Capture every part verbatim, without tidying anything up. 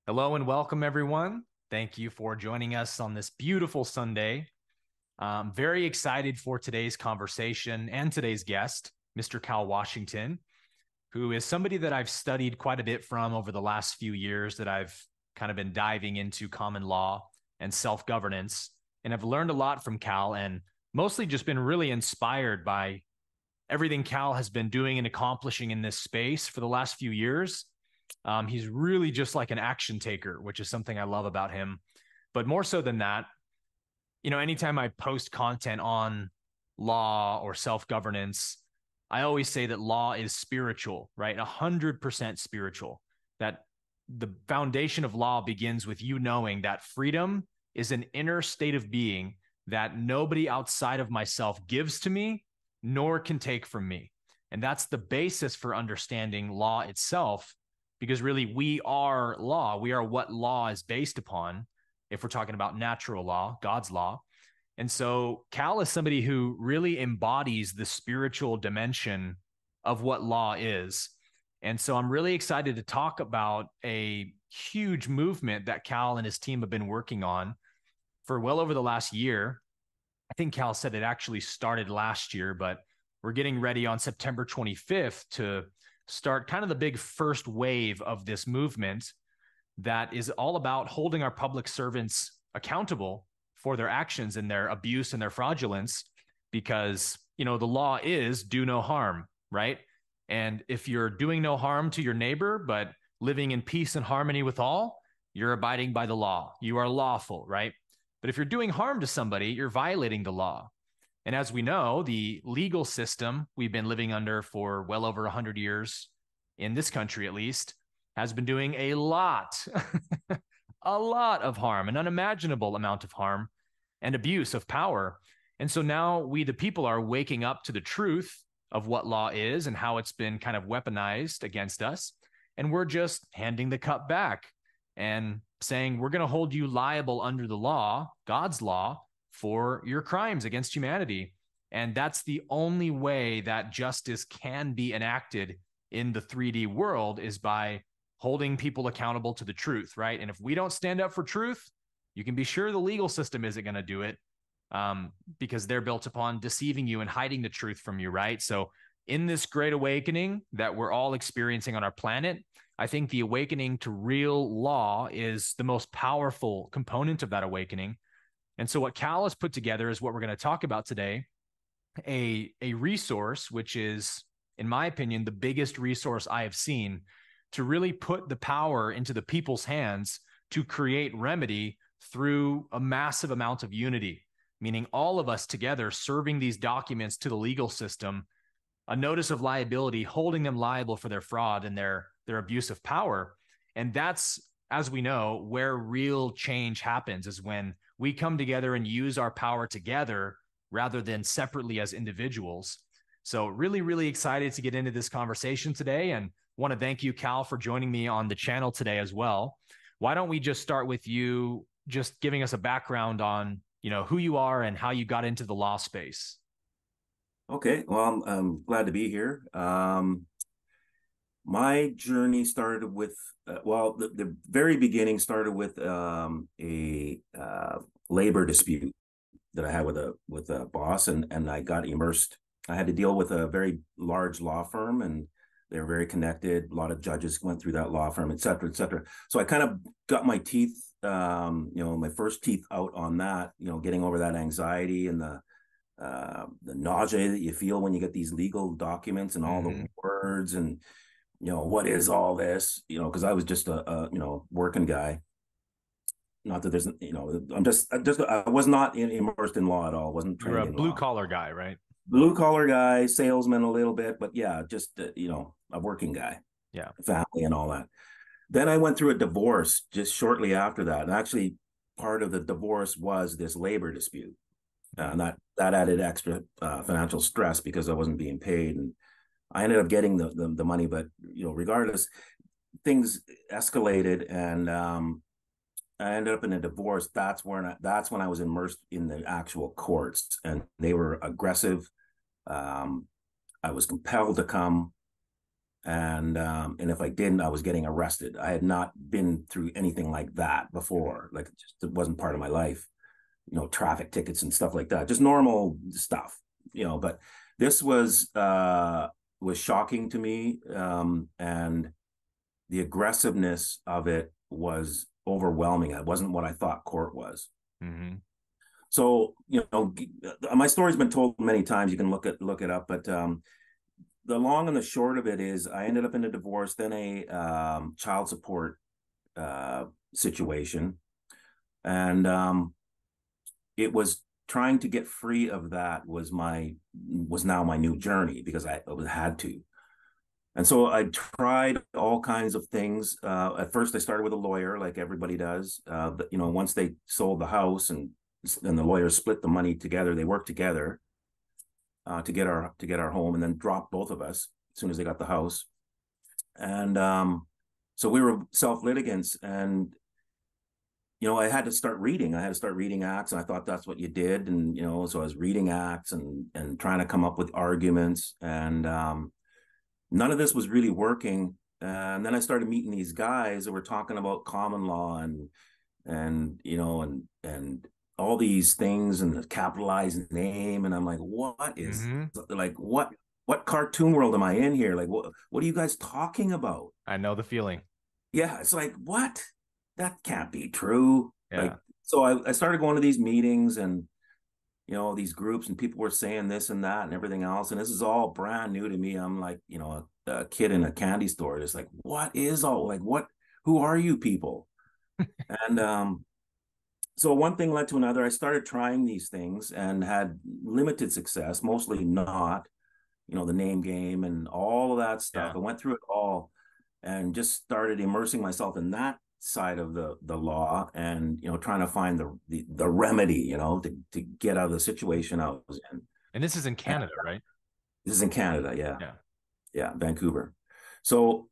Hello and welcome, everyone. Thank you for joining us on this beautiful Sunday. I'm very excited for today's conversation and today's guest, Mister Cal Washington, who is somebody that I've studied quite a bit from over the last few years that I've kind of been diving into common law and self governance. And I've learned a lot from Cal and mostly just been really inspired by everything Cal has been doing and accomplishing in this space for the last few years. Um, he's really just like an action taker, which is something I love about him. But more so than that, you know, anytime I post content on law or self governance, I always say that law is spiritual, right? A hundred percent spiritual. That the foundation of law begins with you knowing that freedom is an inner state of being that nobody outside of myself gives to me, nor can take from me. And that's the basis for understanding law itself, because really we are law. We are what law is based upon if we're talking about natural law, God's law. And so Cal is somebody who really embodies the spiritual dimension of what law is. And so I'm really excited to talk about a huge movement that Cal and his team have been working on for well over the last year. I think Cal said it actually started last year, but we're getting ready on September twenty-fifth to start kind of the big first wave of this movement that is all about holding our public servants accountable for their actions and their abuse and their fraudulence, because, you know, the law is do no harm, right? And if you're doing no harm to your neighbor, but living in peace and harmony with all, you're abiding by the law. You are lawful, right? But if you're doing harm to somebody, you're violating the law. And as we know, the legal system we've been living under for well over one hundred years, in this country at least, has been doing a lot, a lot of harm, an unimaginable amount of harm and abuse of power. And so now we, the people, are waking up to the truth of what law is and how it's been kind of weaponized against us. And we're just handing the cup back and saying, we're going to hold you liable under the law, God's law, for your crimes against humanity. And that's the only way that justice can be enacted in the three D world, is by holding people accountable to the truth, right? And if we don't stand up for truth, you can be sure the legal system isn't going to do it, um, because they're built upon deceiving you and hiding the truth from you, right? So in this great awakening that we're all experiencing on our planet, I think the awakening to real law is the most powerful component of that awakening. And so what Cal has put together is what we're going to talk about today, a, a resource, which is, in my opinion, the biggest resource I have seen to really put the power into the people's hands to create remedy through a massive amount of unity, meaning all of us together serving these documents to the legal system, a notice of liability, holding them liable for their fraud and their, their abuse of power. And that's, as we know, where real change happens, is when we come together and use our power together rather than separately as individuals. So really, really excited to get into this conversation today, and want to thank you, Cal, for joining me on the channel today as well. Why don't we just start with you just giving us a background on, you know, who you are and how you got into the law space? Okay, well, I'm, I'm glad to be here. Um, my journey started with, uh, well, the, the very beginning started with um, a uh, labor dispute that I had with a with a boss, and and I got immersed. I had to deal with a very large law firm, and they were very connected. A lot of judges went through that law firm, et cetera, et cetera. So I kind of got my teeth, um, you know, my first teeth out on that, you know, getting over that anxiety and the uh, the nausea that you feel when you get these legal documents and all Mm-hmm. the words and, you know, what is all this, you know, because I was just a, a, you know, working guy. Not that there's, you know, I'm just, I just, I was not in, immersed in law at all. Wasn't You're trained a in blue law. collar guy, right? Blue collar guy, salesman a little bit, but yeah, just, uh, you know, a working guy, Yeah. family and all that. Then I went through a divorce just shortly after that. And actually, part of the divorce was this labor dispute. Uh, and that that added extra uh, financial stress because I wasn't being paid, and I ended up getting the the, the money. But you know, regardless, things escalated, and um, I ended up in a divorce. That's when I, that's when I was immersed in the actual courts, and they were aggressive. Um, I was compelled to come. And um, and if I didn't, I was getting arrested. I had not been through anything like that before. Like it just it wasn't part of my life, you know, traffic tickets and stuff like that, just normal stuff, you know. But this was uh, was shocking to me, um, and the aggressiveness of it was overwhelming. It wasn't what I thought court was. Mm-hmm. So, you know, my story's been told many times. You can look at look it up, but um, the long and the short of it is, I ended up in a divorce, then a um, child support uh, situation, and um, it was trying to get free of that was my was now my new journey, because I, I had to. And so I tried all kinds of things. Uh, at first, I started with a lawyer, like everybody does. Uh, but, you know, once they sold the house and and the lawyers split the money together, they worked together uh, to get our to get our home, and then dropped both of us as soon as they got the house. And um, so we were self litigants, and you know, I had to start reading. I had to start reading acts, and I thought that's what you did. And you know, so I was reading acts and and trying to come up with arguments, and um, none of this was really working. And then I started meeting these guys that were talking about common law and and you know and and all these things and the capitalized name. And I'm like, what is Mm-hmm. like what what cartoon world am I in here? Like, what what are you guys talking about? I know the feeling. Yeah, it's like, what? That can't be true. Yeah. Like, so I, I started going to these meetings and you know these groups, and people were saying this and that and everything else, and this is all brand new to me. I'm like, you know, a, a kid in a candy store, just like, what is all like what who are you people? And um so one thing led to another. I started trying these things and had limited success, mostly not, you know, the name game and all of that stuff. Yeah. I went through it all and just started immersing myself in that side of the the law, and you know, trying to find the the, the remedy, you know, to, to get out of the situation I was in. And this is in And Canada, right? this is in Canada. Yeah. Yeah. Yeah. Vancouver. So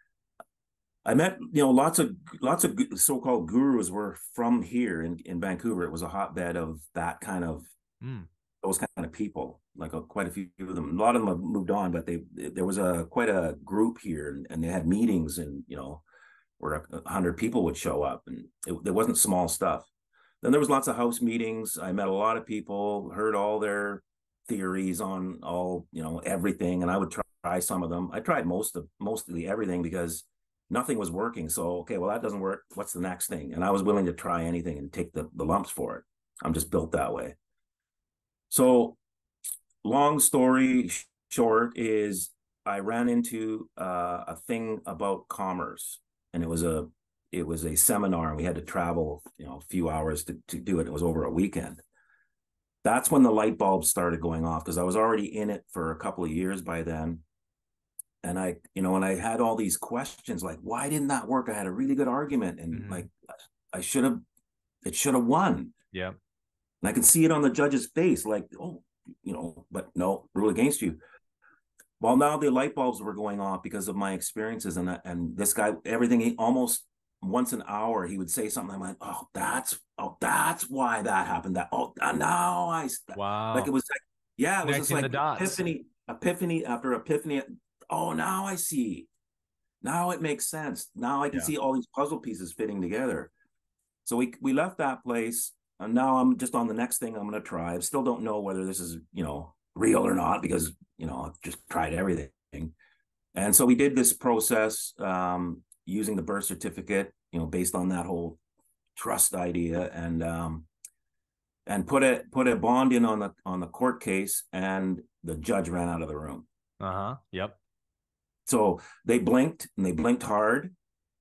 I met, you know, lots of lots of so-called gurus were from here in, in Vancouver. It was a hotbed of that kind of Mm. those kind of people. Like a, quite a few of them. A lot of them have moved on, but they there was a quite a group here, and, and they had meetings, and you know, where a hundred people would show up, and it, it wasn't small stuff. Then there was lots of house meetings. I met a lot of people, heard all their theories on all, you know, everything, and I would try some of them. I tried most of mostly everything because nothing was working. So okay, well that doesn't work. What's the next thing? And I was willing to try anything and take the, the lumps for it. I'm just built that way. So long story short is I ran into uh, a thing about commerce, and it was a it was a seminar, and we had to travel, you know, a few hours to, to do it. It was over a weekend. That's when the light bulbs started going off, because I was already in it for a couple of years by then. And I, you know, and I had all these questions like, why didn't that work? I had a really good argument, and mm-hmm. like I should have, it should have won. Yeah. And I could see it on the judge's face, like, oh, you know, but no, rule against you. Well, now the light bulbs were going off because of my experiences, and and this guy, everything, he almost once an hour he would say something. I'm like, oh, that's oh, that's why that happened. That oh, now I wow, like it was like yeah, it was just like the dots. epiphany, epiphany after epiphany. Oh, now I see. Now it makes sense. Now I can yeah. see all these puzzle pieces fitting together. So we we left that place, and now I'm just on the next thing I'm going to try. I still don't know whether this is, you know, real or not, because, you know, I've just tried everything. And so we did this process um, using the birth certificate, you know, based on that whole trust idea, and um, and put a put a bond in on the on the court case, and the judge ran out of the room. Uh-huh. Yep. So they blinked, and they blinked hard.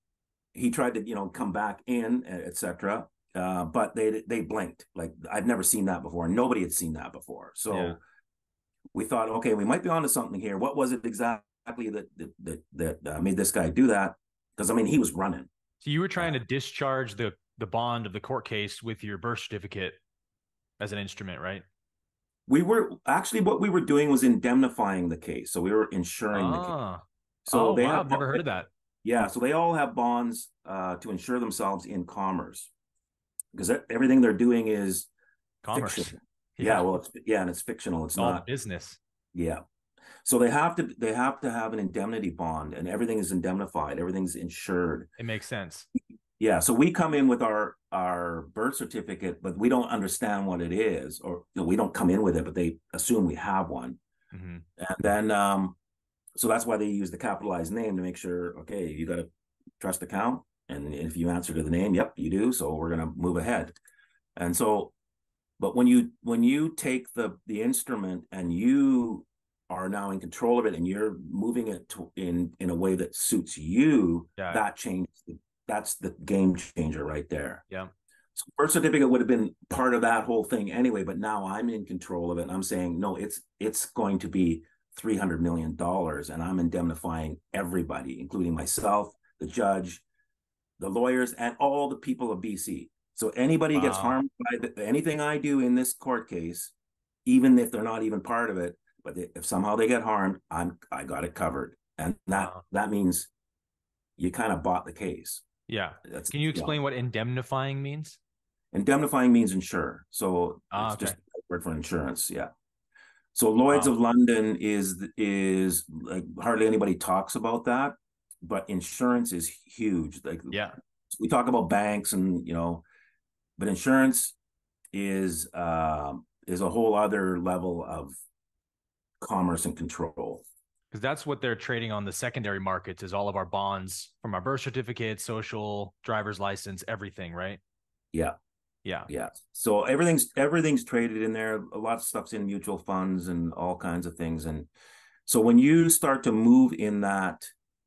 He tried to, you know, come back in, et cetera. Uh, but they they blinked. Like, I've never seen that before. Nobody had seen that before. So yeah. we thought, okay, we might be onto something here. What was it exactly that that that, that uh, made this guy do that? Because I mean, he was running. So you were trying uh, to discharge the the bond of the court case with your birth certificate as an instrument, right? We were actually what we were doing was indemnifying the case. So we were insuring ah. the case. So oh, they wow, have, I've never heard of that. Yeah, so they all have bonds uh, to insure themselves in commerce, because everything they're doing is commerce. Fiction. Yeah. yeah, well, it's, yeah, and it's fictional. It's, it's not all business. Yeah, So they have to they have to have an indemnity bond, and everything is indemnified, everything's insured. It makes sense. Yeah, so we come in with our our birth certificate, but we don't understand what it is, or you know, we don't come in with it, but they assume we have one. Mm-hmm. And then um, so that's why they use the capitalized name to make sure, okay, you got a trust account, and if you answer to the name, yep, you do. So we're gonna move ahead. And so, but when you when you take the the instrument and you are now in control of it, and you're moving it to, in in a way that suits you, Yeah. that changes. That's the game changer right there. Yeah. So birth certificate would have been part of that whole thing anyway, but now I'm in control of it. And I'm saying, no, it's it's going to be three hundred million dollars, and I'm indemnifying everybody, including myself, the judge, the lawyers, and all the people of B C. So anybody wow. gets harmed by the, anything I do in this court case, even if they're not even part of it, but they, if somehow they get harmed, I'm I got it covered. And that wow. that means you kind of bought the case. Yeah. That's, Can you explain you know, what indemnifying means? Indemnifying means insure. So ah, it's okay. just a word for insurance. Yeah. So Lloyd's wow. of London is is like hardly anybody talks about that, but insurance is huge. Like yeah, we talk about banks and you know, but insurance is uh, is a whole other level of commerce and control. Because that's what they're trading on the secondary markets is all of our bonds from our birth certificate, social, driver's license, everything, right? Yeah. Yeah. Yeah. So everything's everything's traded in there. A lot of stuff's in mutual funds and all kinds of things. And so when you start to move in that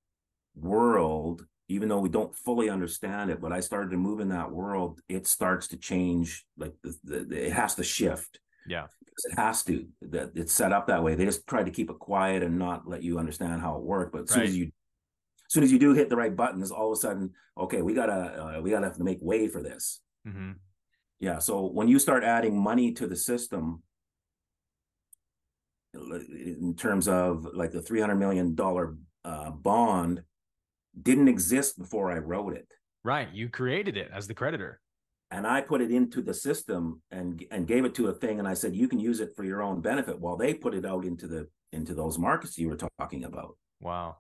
world, even though we don't fully understand it, but I started to move in that world, it starts to change. Like the, the, it has to shift. Yeah. Because it has to. That it's set up that way. They just try to keep it quiet and not let you understand how it works. But as right. soon as you as soon as you do hit the right buttons, all of a sudden, okay, we gotta uh, we gotta have to make way for this. Mm-hmm. Yeah. So when you start adding money to the system, in terms of like the three hundred million dollar uh, bond, didn't exist before I wrote it. Right. You created it as the creditor. And I put it into the system and and gave it to a thing, and I said you can use it for your own benefit, while they put it out into the into those markets you were talking about. Wow.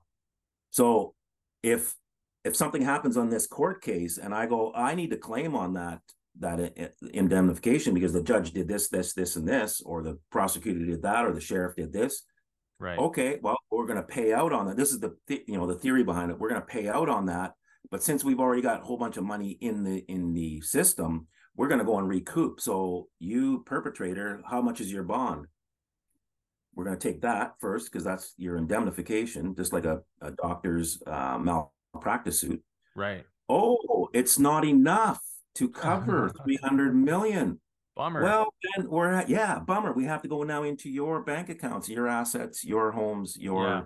So if if something happens on this court case and I go, I need to claim on that that indemnification because the judge did this, this, this, and this, or the prosecutor did that, or the sheriff did this. Right. Okay, well, we're going to pay out on that. This is the th- you know the theory behind it. We're going to pay out on that. But since we've already got a whole bunch of money in the in the system, we're going to go and recoup. So you perpetrator, how much is your bond? We're going to take that first because that's your indemnification, just like a, a doctor's uh, malpractice suit. Right. Oh, it's not enough to cover three hundred million. Bummer. Well, then we're at, yeah, bummer. We have to go now into your bank accounts, your assets, your homes, your. Yeah.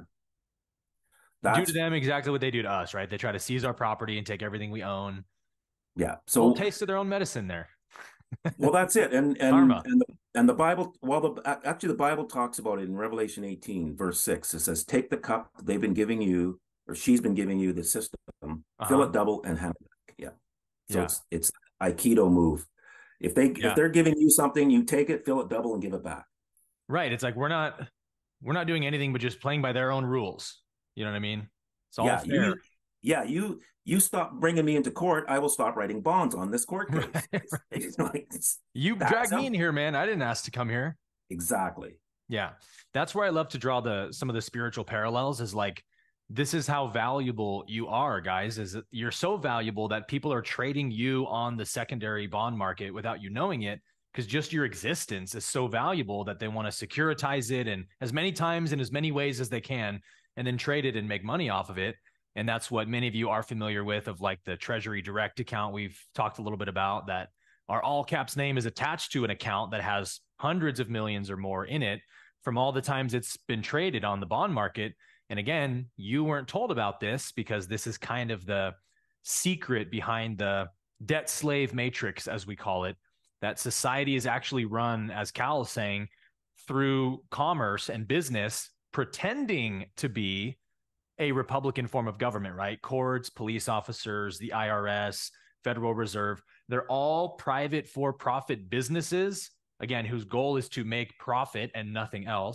That's, do to them exactly what they do to us, right? They try to seize our property and take everything we own. Yeah. So a little taste of their own medicine there. Well, that's it. And and Karma. and the, and the Bible, well, the actually the Bible talks about it in Revelation eighteen, verse six. It says, "Take the cup they've been giving you, or she's been giving you, the system, uh-huh. fill it double and hand it back." Yeah. So yeah. it's it's Aikido move. If they yeah. if they're giving you something, you take it, fill it double, and give it back. Right. It's like we're not we're not doing anything but just playing by their own rules. You know what I mean? It's all yeah, fair. You, yeah, you you stop bringing me into court, I will stop writing bonds on this court case. Right, right. It's like, it's, you dragged me in here, man. I didn't ask to come here. Exactly. Yeah. That's where I love to draw the some of the spiritual parallels is like, this is how valuable you are, guys, is that you're so valuable that people are trading you on the secondary bond market without you knowing it. Because just your existence is so valuable that they want to securitize it and as many times in as many ways as they can, and then trade it and make money off of it. And that's what many of you are familiar with of like the Treasury Direct account we've talked a little bit about, that our all caps name is attached to an account that has hundreds of millions or more in it from all the times it's been traded on the bond market. And again, you weren't told about this because this is kind of the secret behind the debt slave matrix, as we call it, that society is actually run, as Cal is saying, through commerce and business, pretending to be a Republican form of government, right? Courts, police officers, the I R S, Federal Reserve, they're all private for-profit businesses, again, whose goal is to make profit and nothing else.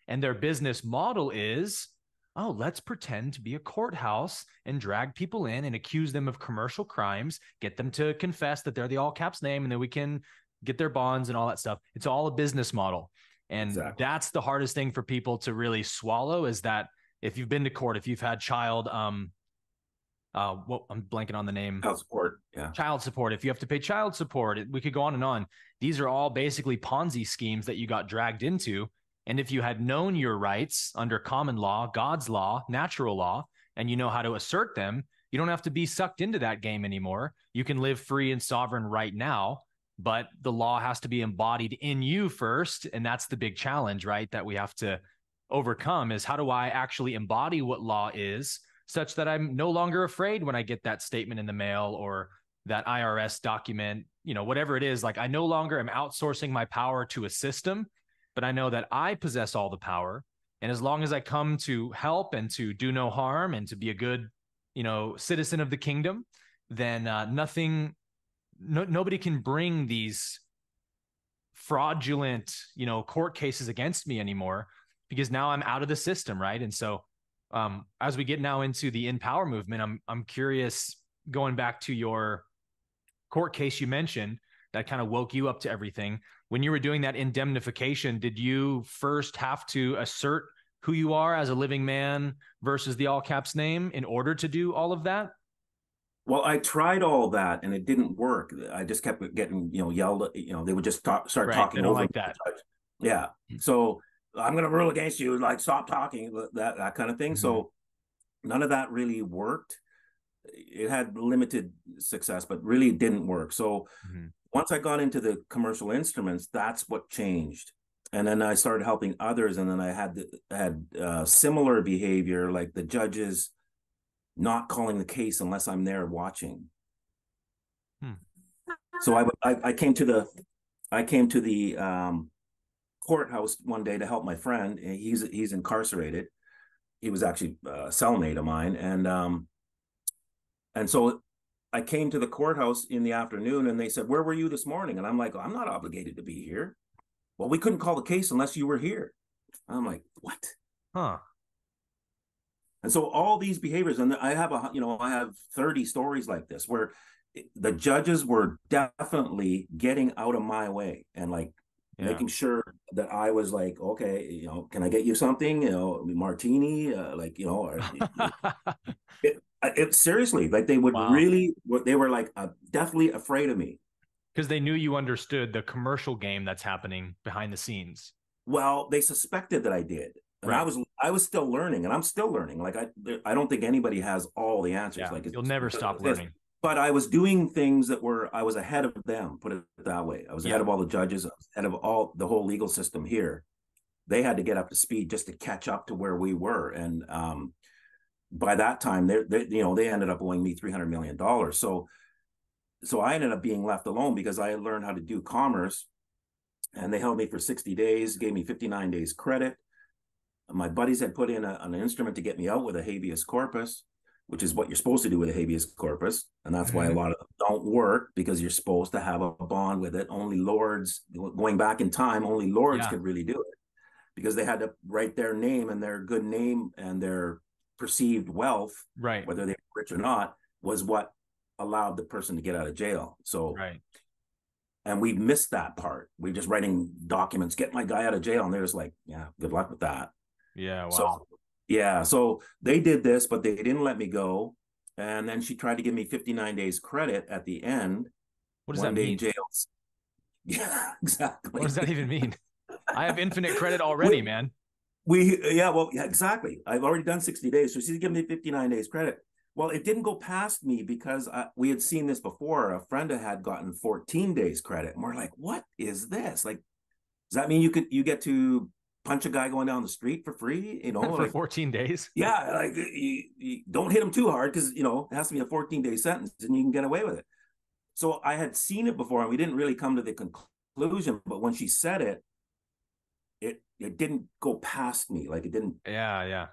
And their business model is, oh, let's pretend to be a courthouse and drag people in and accuse them of commercial crimes, get them to confess that they're the all caps name, and then we can get their bonds and all that stuff. It's all a business model. And Exactly. that's the hardest thing for people to really swallow, is that if you've been to court, if you've had child, um, uh, what I'm blanking on the name, Child support. Yeah. child support, if you have to pay child support, we could go on and on. These are all basically Ponzi schemes that you got dragged into. And if you had known your rights under common law, God's law, natural law, and you know how to assert them, you don't have to be sucked into that game anymore. You can live free and sovereign right now, but the law has to be embodied in you first. And that's the big challenge, right? That we have to overcome, is how do I actually embody what law is, such that I'm no longer afraid when I get that statement in the mail or that I R S document, you know, whatever it is. Like, I no longer am outsourcing my power to a system, but I know that I possess all the power. And as long as I come to help and to do no harm and to be a good, you know, citizen of the kingdom, then uh, nothing, no, nobody can bring these fraudulent, you know, court cases against me anymore, because now I'm out of the system, right? And so um, as we get now into the Empower movement, I'm I'm curious, going back to your court case you mentioned that kind of woke you up to everything. When you were doing that indemnification, did you first have to assert who you are as a living man versus the all caps name in order to do all of that? Well, I tried all that and it didn't work. I just kept getting, you know, yelled at, you know, they would just talk, start Right. They talking don't over like me. that. Yeah. So I'm going to rule against you. Like, stop talking, that, that kind of thing. Mhm. So none of that really worked. It had limited success, but really didn't work. So Mhm. once I got into the commercial instruments, that's what changed. And then I started helping others. And then I had, the, had uh, similar behavior, like the judges not calling the case unless I'm there watching. Hmm. So I, I, I came to the, I came to the um, courthouse one day to help my friend. He's he's incarcerated. He was actually a cellmate of mine, and um, and so I came to the courthouse in the afternoon, and they said, "Where were you this morning?" And I'm like, "I'm not obligated to be here." Well, we couldn't call the case unless you were here. I'm like, "What?" Huh. And so all these behaviors, and I have a, you know, I have thirty stories like this where the judges were definitely getting out of my way and like Yeah. making sure that I was like, okay, you know, can I get you something, you know, martini, uh, like, you know, or, it, it seriously, like they would Wow. really, they were like uh, definitely afraid of me. Because they knew you understood the commercial game that's happening behind the scenes. Well, they suspected that I did. And Right. I was I was still learning, and I'm still learning. Like I I don't think anybody has all the answers. Yeah. Like it's, You'll never stop it's this. learning. But I was doing things that were I was ahead of them. Put it that way. I was Yeah. ahead of all the judges. I was ahead of all the whole legal system here. They had to get up to speed just to catch up to where we were, and um, by that time, they they you know they ended up owing me three hundred million dollars. So so I ended up being left alone because I learned how to do commerce, and they held me for sixty days, gave me fifty-nine days credit. My buddies had put in a, an instrument to get me out with a habeas corpus, which is what you're supposed to do with a habeas corpus. And that's mm-hmm. why a lot of them don't work, because you're supposed to have a bond with it. Only lords, going back in time, only lords yeah. could really do it, because they had to write their name and their good name and their perceived wealth, right, whether they're rich or not, was what allowed the person to get out of jail. So, right. And we missed that part. We're just writing documents, get my guy out of jail. And they're just like, yeah, good luck with that. Yeah. Wow. So, yeah. So they did this, but they didn't let me go. And then she tried to give me fifty-nine days credit at the end. What does that mean? Jail. Yeah, exactly. What does that even mean? I have infinite credit already, we, man. We, yeah, well, yeah, exactly. I've already done sixty days. So she's giving me fifty-nine days credit. Well, it didn't go past me because I, we had seen this before. A friend had gotten fourteen days credit. And we're like, what is this? Like, does that mean you could, you get to punch a guy going down the street for free, you know, for like, fourteen days? Yeah, like you, you don't hit him too hard, because, you know, it has to be a fourteen day sentence and you can get away with it. So I had seen it before and we didn't really come to the conclusion, but when she said it, it it didn't go past me. Like it didn't. Yeah, yeah.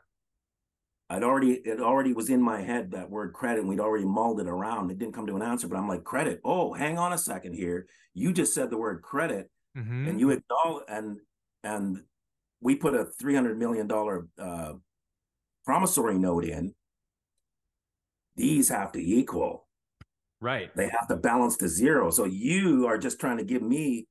I'd already, it already was in my head, that word credit, and we'd already mulled it around. It didn't come to an answer, but I'm like, credit. Oh, hang on a second here. You just said the word credit, mm-hmm. and you acknowledge, and, and we put a three hundred million dollars uh, promissory note in. These have to equal. Right. They have to balance to zero. So you are just trying to give me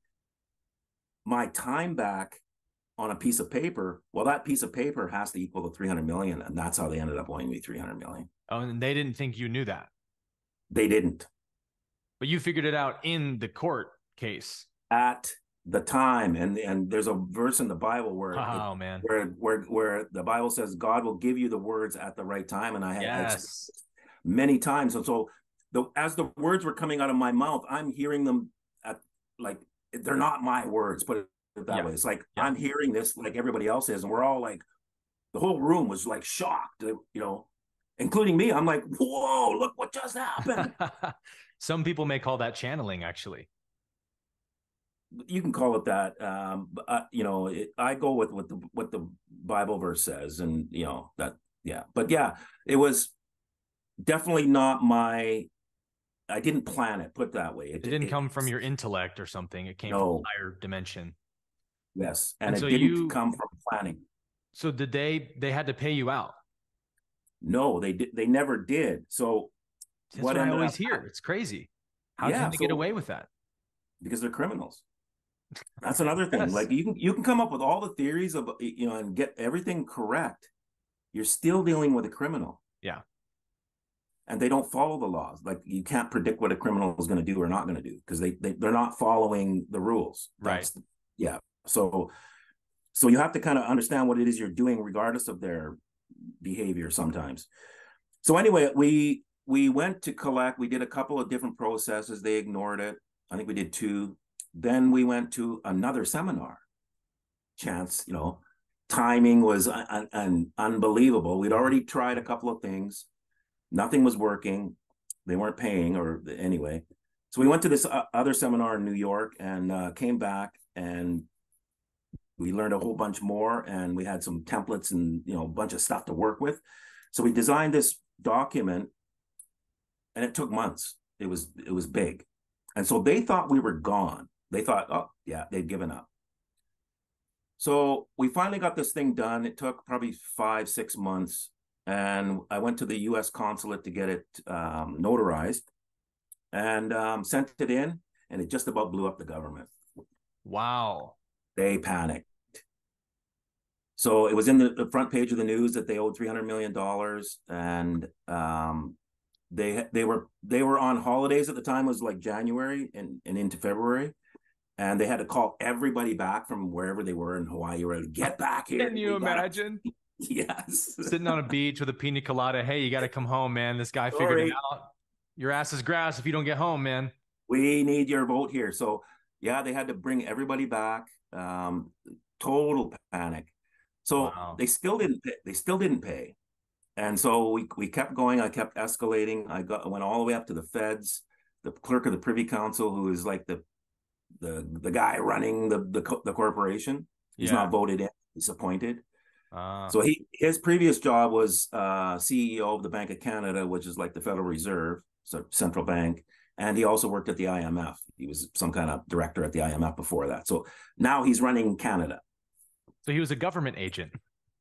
my time back on a piece of paper. Well, that piece of paper has to equal the three hundred million. And that's how they ended up owing me three hundred million. Oh, and they didn't think you knew that. They didn't. But you figured it out in the court case. At the time. And, and there's a verse in the Bible where, oh, it, man. where, where, where the Bible says God will give you the words at the right time. And I had yes. many times. And so the, as the words were coming out of my mouth, I'm hearing them at like, they're not my words, put it that yeah. way. It's like, yeah. I'm hearing this like everybody else is. And we're all like, the whole room was like shocked, you know, including me. I'm like, whoa, look what just happened. Some people may call that channeling, actually. You can call it that. Um, but, uh, you know, it, I go with what the, what the Bible verse says, and, you know, that, yeah. But yeah, it was definitely not my, I didn't plan it, put it that way. It, it didn't it, come from your intellect or something. It came no. from a higher dimension. Yes. And, and it so didn't you, come from planning. So did they, they had to pay you out? No, they did. They never did. So that's what, what I always hear. It's crazy. How yeah, can they so, get away with that? Because they're criminals. That's another thing. Yes. Like you can, you can come up with all the theories of, you know, and get everything correct. You're still dealing with a criminal. Yeah. And they don't follow the laws. Like you can't predict what a criminal is going to do or not going to do because they, they, they're not following the rules. That's, right. Yeah. So, so you have to kind of understand what it is you're doing regardless of their behavior sometimes. So anyway, we, we went to collect, we did a couple of different processes. They ignored it. I think we did two. Then we went to another seminar. Chance, you know, timing was un un unbelievable. We'd already tried a couple of things. Nothing was working. They weren't paying, or anyway. So we went to this uh, other seminar in New York and uh, came back, and we learned a whole bunch more, and we had some templates and, you know, a bunch of stuff to work with. So we designed this document, and it took months. It was, it was big. And so they thought we were gone. They thought, oh, yeah, they'd given up. So we finally got this thing done. It took probably five, six months. And I went to the U S consulate to get it um, notarized and um, sent it in. And it just about blew up the government. Wow. They panicked. So it was in the, the front page of the news that they owed three hundred million dollars. And um, they they were they were on holidays at the time. It was like January and, and into February. And they had to call everybody back from wherever they were in Hawaii. Or get back here. Can you imagine? Yes. Sitting on a beach with a pina colada. Hey, you got to come home, man. This guy Sorry. figured it out. Your ass is grass if you don't get home, man. We need your vote here. So yeah, they had to bring everybody back. Um, total panic. So wow. they still didn't pay. They still didn't pay. And so we we kept going. I kept escalating. I got went all the way up to the feds, the clerk of the Privy Council, who is like the the the guy running the the, the corporation. He's yeah. not voted in. He's appointed. Uh, so he his previous job was uh, C E O of the Bank of Canada, which is like the Federal Reserve, so central bank, and he also worked at the I M F. He was some kind of director at the I M F before that. So now he's running Canada. So he was a government agent.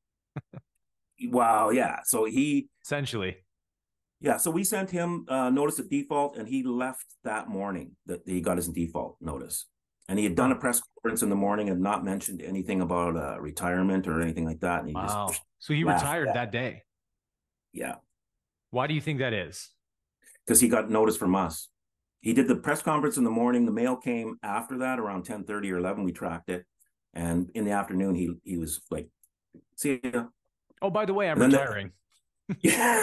Wow, yeah. So he essentially, yeah. So we sent him uh, notice of default, and he left that morning. That he got his default notice. And he had done a press conference in the morning and not mentioned anything about uh, retirement or anything like that. And he wow. just so he retired that. that day. Yeah. Why do you think that is? Because he got notice from us. He did the press conference in the morning. The mail came after that around ten thirty or eleven. We tracked it. And in the afternoon, he he was like, see ya. Oh, by the way, I'm retiring. The, yeah.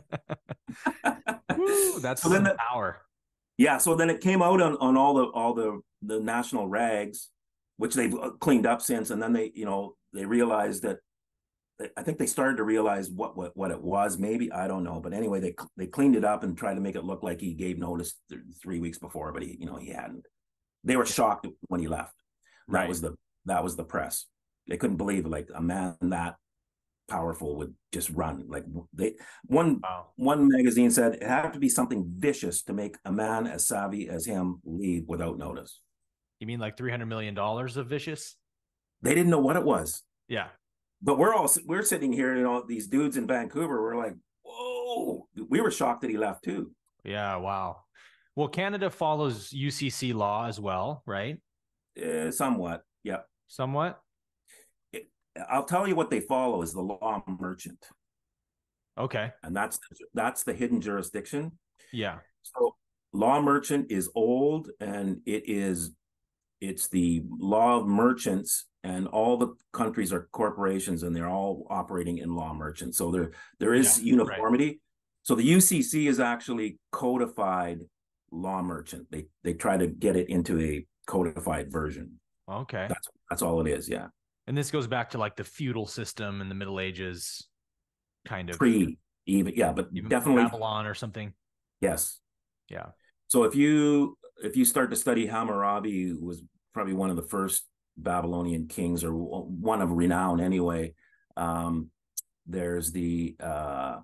Woo, that's so some the, power. Yeah. So then it came out on, on all the all the the national rags, which they've cleaned up since. And then they, you know, they realized that, I think they started to realize what, what, what it was, maybe, I don't know. But anyway, they, they cleaned it up and tried to make it look like he gave notice th three weeks before, but he, you know, he hadn't. They were shocked when he left. That right. was the, that was the press. They couldn't believe it, like a man that powerful would just run. Like they, one, wow. one magazine said it had to be something vicious to make a man as savvy as him leave without notice. You mean like three hundred million dollars of vicious? They didn't know what it was. Yeah. But we're all we're sitting here, you know, these dudes in Vancouver. We're like, whoa! We were shocked that he left too. Yeah. Wow. Well, Canada follows U C C law as well, right? Uh, somewhat, yeah. Somewhat. It, I'll tell you what they follow is the law merchant, Okay. and that's that's the hidden jurisdiction. Yeah. So law merchant is old, and it is it's the law of merchants, and all the countries are corporations, and they're all operating in law merchant. So there there Yeah. is Right. uniformity. So the U C C is actually codified law merchant. They they try to get it into a codified version. Okay. That's that's all it is. Yeah. And this goes back to like the feudal system in the Middle Ages, kind of Pre even yeah, but even definitely Babylon or something. yes. Yeah. So if you if you start to study Hammurabi, who was probably one of the first Babylonian kings, or one of renown anyway, um, there's the uh,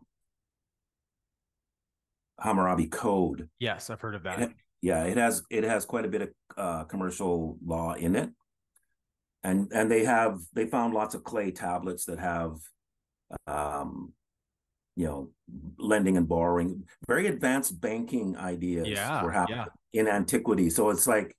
Hammurabi Code. Yes, I've heard of that. It, yeah, it has it has quite a bit of uh, commercial law in it, and and they have they found lots of clay tablets that have, um, you know, lending and borrowing, very advanced banking ideas Yeah. were happening Yeah. in antiquity. So it's like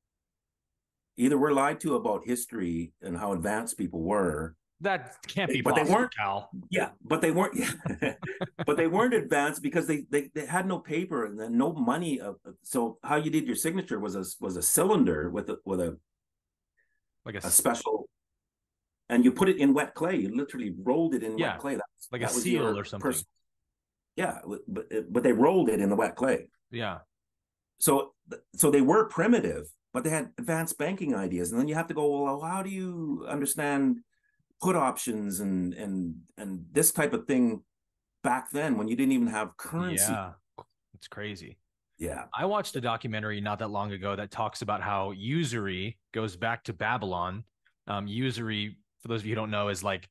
either we're lied to about history and how advanced people were, That can't be but they possible, weren't. Cal. Yeah, but they weren't. Yeah, but they weren't advanced because they they, they had no paper and then no money. Of, so how you did your signature was a was a cylinder with a with a Like a a special, and you put it in wet clay. You literally rolled it in yeah, wet clay. That, like a that was seal your or something. person. Yeah, but but they rolled it in the wet clay. Yeah. So so they were primitive, but they had advanced banking ideas. And then you have to go, well, how do you understand put options and and and this type of thing back then when you didn't even have currency? Yeah. It's crazy. Yeah. I watched a documentary not that long ago that talks about how usury goes back to Babylon. Um, usury, for those of you who don't know, is like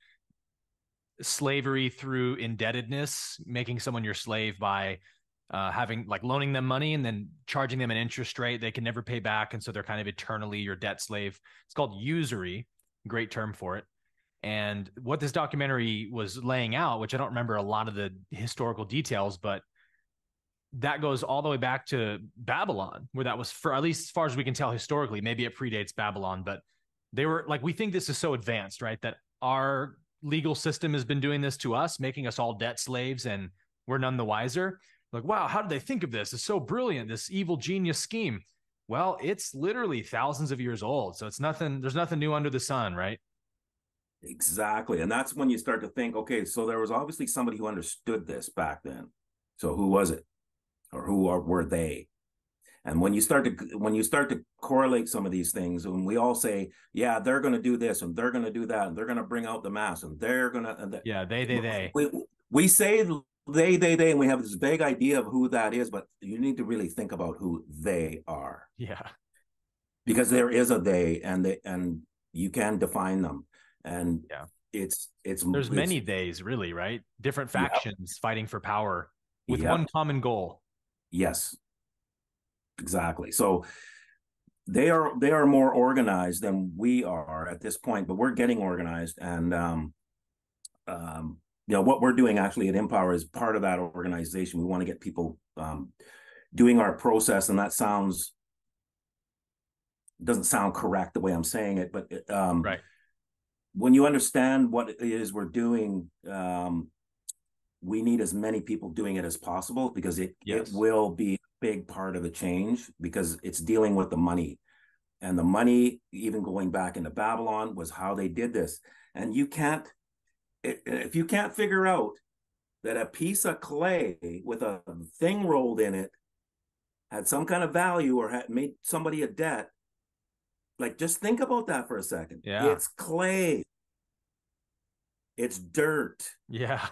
slavery through indebtedness, making someone your slave by uh, having like loaning them money and then charging them an interest rate they can never pay back. And so they're kind of eternally your debt slave. It's called usury, great term for it. And what this documentary was laying out, which I don't remember a lot of the historical details, but that goes all the way back to Babylon, where that was, for at least as far as we can tell historically. Maybe it predates Babylon, but they were like, we think this is so advanced, right? That our legal system has been doing this to us, making us all debt slaves, and we're none the wiser. Like, wow, how did they think of this? It's so brilliant, this evil genius scheme. Well, it's literally thousands of years old. So it's nothing, there's nothing new under the sun, right? Exactly. And that's when you start to think, okay, so there was obviously somebody who understood this back then. So who was it? Or who are, were they? And when you start to when you start to correlate some of these things, and we all say, yeah, they're going to do this and they're going to do that and they're going to bring out the mass and they're going to, yeah, they, they, they. We, we say they, they, they, and we have this vague idea of who that is, but you need to really think about who they are. Yeah, because there is a they, and they, and you can define them, and yeah, it's it's there's it's, many days, really, right? Different factions yep. fighting for power with yep. one common goal. Yes, exactly. So they are they are more organized than we are at this point, but we're getting organized, and um, um, you know what we're doing actually at Empower is part of that organization. We want to get people um, doing our process, and that sounds doesn't sound correct the way I'm saying it, but um, right. when you understand what it is we're doing, um, we need as many people doing it as possible, because it, yes. it will be a big part of the change, because it's dealing with the money. And the money, even going back into Babylon, was how they did this. And you can't, if you can't figure out that a piece of clay with a thing rolled in it had some kind of value or had made somebody a debt, like, just think about that for a second. Yeah. It's clay. It's dirt. Yeah.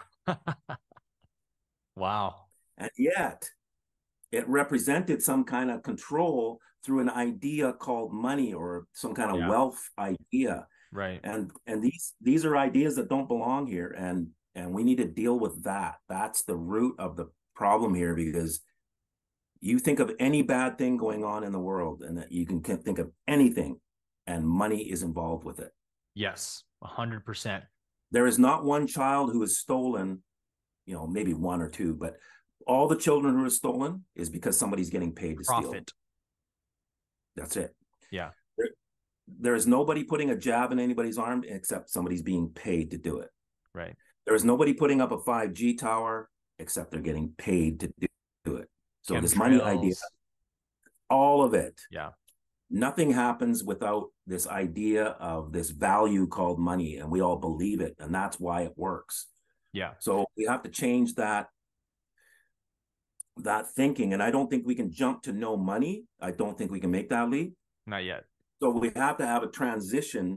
Wow. And yet it represented some kind of control through an idea called money, or some kind of yeah. wealth idea. Right. And and these these are ideas that don't belong here. And and we need to deal with that. That's the root of the problem here, because you think of any bad thing going on in the world, and that you can think of anything, and money is involved with it. Yes. A hundred percent. There is not one child who is stolen, you know, maybe one or two, but all the children who are stolen is because somebody's getting paid to steal. Profit. That's it. Yeah. There, there is nobody putting a jab in anybody's arm except somebody's being paid to do it. Right. There is nobody putting up a five G tower except they're getting paid to do it. So this money idea, all of it. Yeah. Nothing happens without this idea of this value called money, and we all believe it, and that's why it works. Yeah. So we have to change that that thinking, and I don't think we can jump to no money. I don't think we can make that leap. Not yet. So we have to have a transition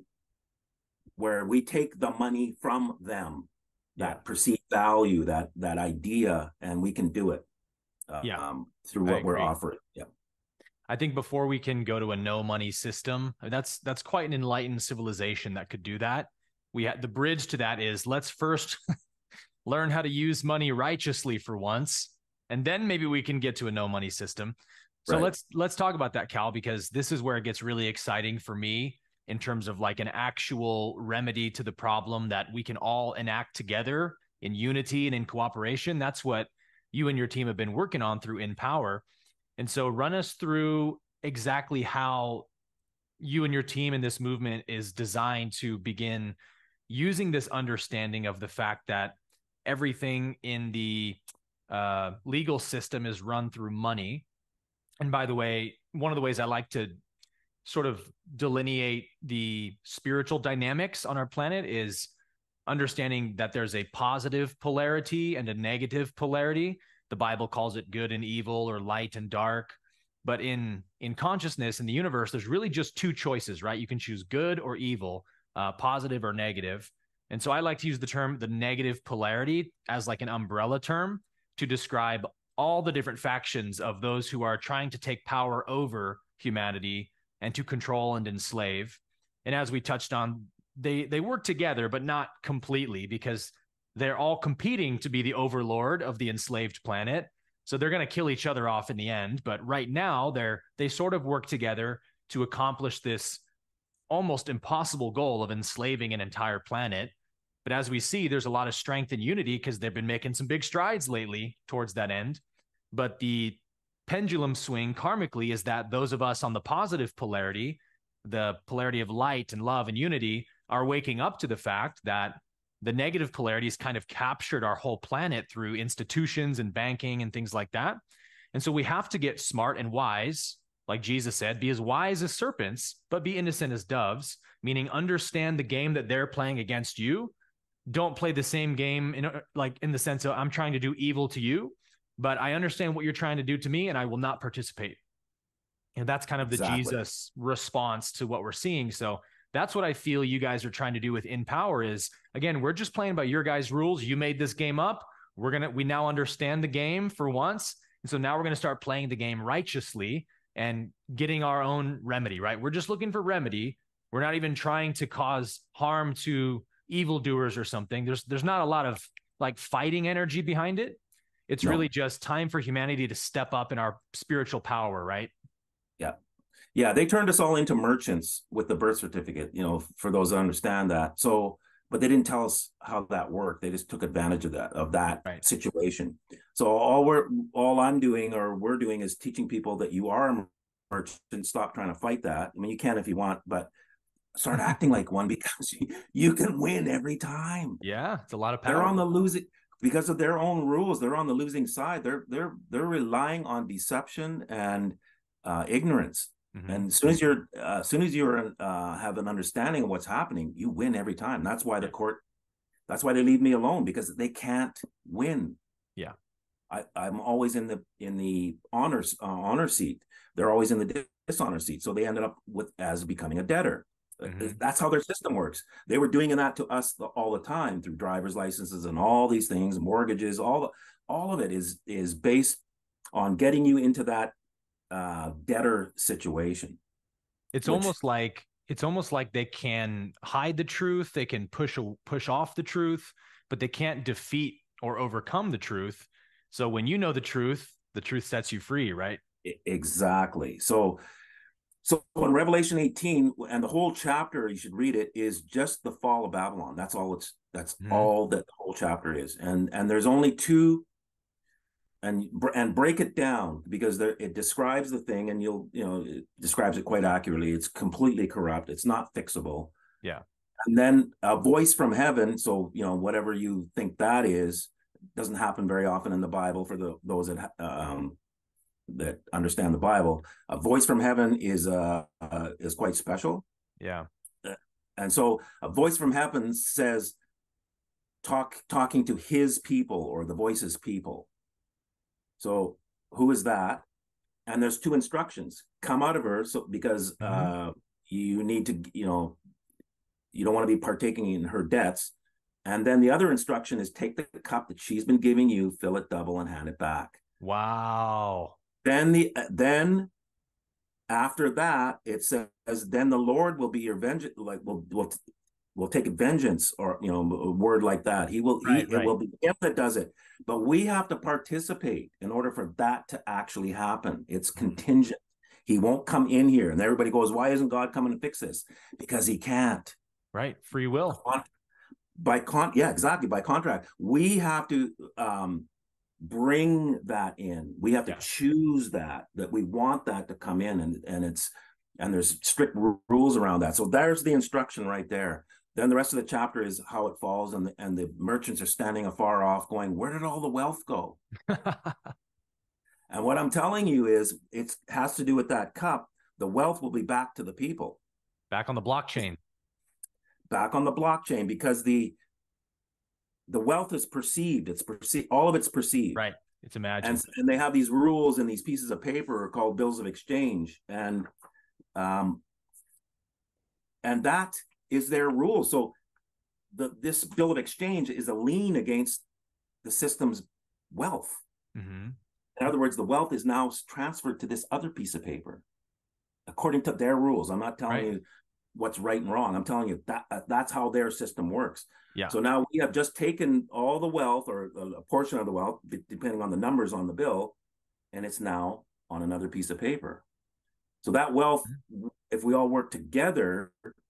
where we take the money from them, that yeah. perceived value, that that idea, and we can do it uh, yeah. um, through what we're offering. Yeah. I think before we can go to a no money system, that's that's quite an enlightened civilization that could do that. We had the bridge to that is let's first learn how to use money righteously for once, and then maybe we can get to a no money system. So right. let's let's talk about that, Cal, because this is where it gets really exciting for me in terms of like an actual remedy to the problem that we can all enact together in unity and in cooperation. That's what you and your team have been working on through Empower. And so run us through exactly how you and your team in this movement is designed to begin using this understanding of the fact that everything in the uh, legal system is run through money. And by the way, one of the ways I like to sort of delineate the spiritual dynamics on our planet is understanding that there's a positive polarity and a negative polarity. The Bible calls it good and evil or light and dark. But in, in consciousness, in the universe, there's really just two choices, right? You can choose good or evil, uh, positive or negative. And so I like to use the term the negative polarity as like an umbrella term to describe all the different factions of those who are trying to take power over humanity and to control and enslave. And as we touched on, they they work together, but not completely, because they're all competing to be the overlord of the enslaved planet. So they're going to kill each other off in the end. But right now, they're they sort of work together to accomplish this almost impossible goal of enslaving an entire planet. But as we see, there's a lot of strength and unity because they've been making some big strides lately towards that end. But the pendulum swing karmically is that those of us on the positive polarity, the polarity of light and love and unity, are waking up to the fact that the negative polarity has kind of captured our whole planet through institutions and banking and things like that. And so we have to get smart and wise, like Jesus said, be as wise as serpents, but be innocent as doves, meaning understand the game that they're playing against you. Don't play the same game in like in the sense of I'm trying to do evil to you, but I understand what you're trying to do to me and I will not participate. And that's kind of the exactly. Jesus response to what we're seeing. So that's what I feel you guys are trying to do with Empower is, again, we're just playing by your guys' rules. You made this game up. We're going to, we now understand the game for once. And so now we're going to start playing the game righteously and getting our own remedy, right? We're just looking for remedy. We're not even trying to cause harm to evildoers or something. There's, there's not a lot of like fighting energy behind it. It's no. really just time for humanity to step up in our spiritual power, right? Yeah. Yeah, they turned us all into merchants with the birth certificate, you know, for those that understand that. So, but they didn't tell us how that worked. They just took advantage of that, of that right. situation. So all we're, all I'm doing or we're doing is teaching people that you are a merchant, stop trying to fight that. I mean, you can if you want, but start acting like one because you, you can win every time. Yeah, it's a lot of power. They're on the losing, because of their own rules, they're on the losing side. They're, they're, they're relying on deception and uh, ignorance. Mm-hmm. And as soon as you're, uh, as soon as you're, uh, have an understanding of what's happening, you win every time. That's why the court, that's why they leave me alone, because they can't win. Yeah, I, I'm always in the in the honors uh, honor seat. They're always in the dishonor seat. So they ended up with as becoming a debtor. Mm-hmm. That's how their system works. They were doing that to us the, all the time through driver's licenses and all these things, mortgages. All the, all of it is is based on getting you into that uh debtor situation. It's which, almost like it's almost like they can hide the truth, they can push push off the truth, but they can't defeat or overcome the truth. So when you know the truth, the truth sets you free, right? Exactly. So So in Revelation eighteen, and the whole chapter, you should read it, is just the fall of Babylon. That's all it's that's mm-hmm. all that the whole chapter is. And and there's only two, and and break it down, because there, it describes the thing, and you'll you know it describes it quite accurately. It's completely corrupt. It's not fixable. Yeah. And then a voice from heaven. So you know whatever you think that is, doesn't happen very often in the Bible for the those that um that understand the Bible. A voice from heaven is uh, uh is quite special. Yeah. And so a voice from heaven says, talk talking to his people, or the voice's people. So who is that? And there's two instructions: come out of her, so because mm-hmm. uh you need to, you know you don't want to be partaking in her debts. And then the other instruction is, take the cup that she's been giving you, fill it double, and hand it back. Wow. Then the then after that, it says, then the Lord will be your vengeance, like will will will take vengeance, or you know, a word like that. He will right, he right. It will be him that does it. But we have to participate in order for that to actually happen. It's contingent. He won't come in here. And everybody goes, why isn't God coming to fix this? Because he can't. Right. Free will. By con yeah, exactly. By contract. We have to um bring that in. We have to yeah. choose that, that we want that to come in, and and it's and there's strict rules around that. So there's the instruction right there. Then the rest of the chapter is how it falls, and the, and the merchants are standing afar off going, where did all the wealth go? And what I'm telling you is, it has to do with that cup. The wealth will be back to the people, back on the blockchain back on the blockchain because the the wealth is perceived. It's perceived. All of it's perceived. Right. It's imagined. And, and they have these rules and these pieces of paper called bills of exchange. And um, and that is their rule. So the this bill of exchange is a lien against the system's wealth. Mm-hmm. In other words, the wealth is now transferred to this other piece of paper, according to their rules. I'm not telling right. you what's right and wrong. I'm telling you that that's how their system works. Yeah. So now we have just taken all the wealth, or a portion of the wealth, depending on the numbers on the bill, and it's now on another piece of paper. So that wealth, mm-hmm. if we all work together,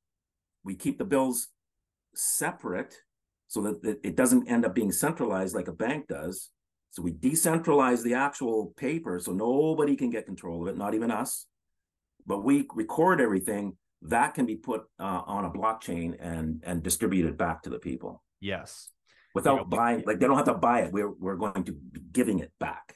we keep the bills separate so that it doesn't end up being centralized like a bank does. So we decentralize the actual paper so nobody can get control of it, not even us. But we record everything. That can be put uh, on a blockchain and and distributed back to the people. Yes. Without you know, buying, like they don't have to buy it. We're we're going to be giving it back.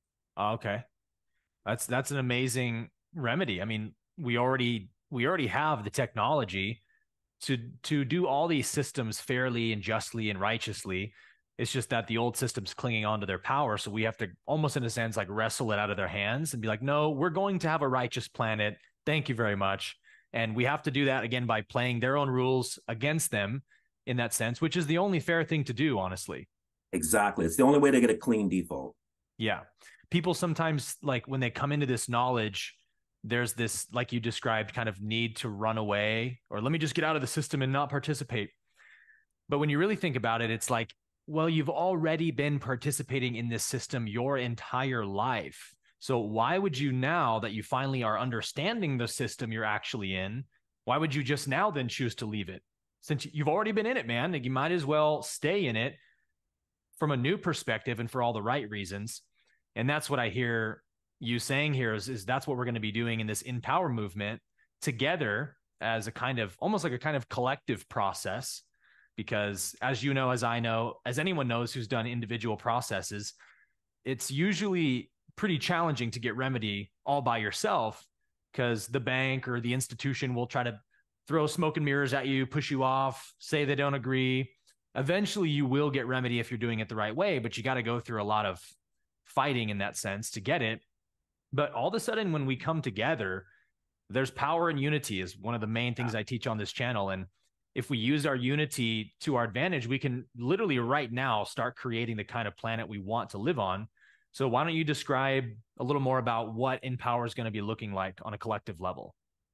Okay. That's that's an amazing remedy. I mean, we already we already have the technology to to do all these systems fairly and justly and righteously. It's just that the old system's clinging on to their power. So we have to almost, in a sense, like wrestle it out of their hands and be like, no, we're going to have a righteous planet. Thank you very much. And we have to do that again by playing their own rules against them in that sense, which is the only fair thing to do, honestly. Exactly. It's the only way to get a clean default. Yeah. People sometimes, like when they come into this knowledge, there's this, like you described, kind of need to run away, or let me just get out of the system and not participate. But when you really think about it, it's like, well, you've already been participating in this system your entire life. So why would you, now that you finally are understanding the system you're actually in, why would you just now then choose to leave it? Since you've already been in it, man, you might as well stay in it from a new perspective and for all the right reasons. And that's what I hear you saying here is, is that's what we're going to be doing in this Empower movement together as a kind of, almost like a kind of collective process. Because as you know, as I know, as anyone knows who's done individual processes, it's usually pretty challenging to get remedy all by yourself, because the bank or the institution will try to throw smoke and mirrors at you, push you off, say they don't agree. Eventually you will get remedy if you're doing it the right way, but you got to go through a lot of fighting in that sense to get it. But all of a sudden, when we come together, there's power and unity is one of the main things I teach on this channel. And if we use our unity to our advantage, we can literally right now start creating the kind of planet we want to live on. So why don't you describe a little more about what Empower is going to be looking like on a collective level?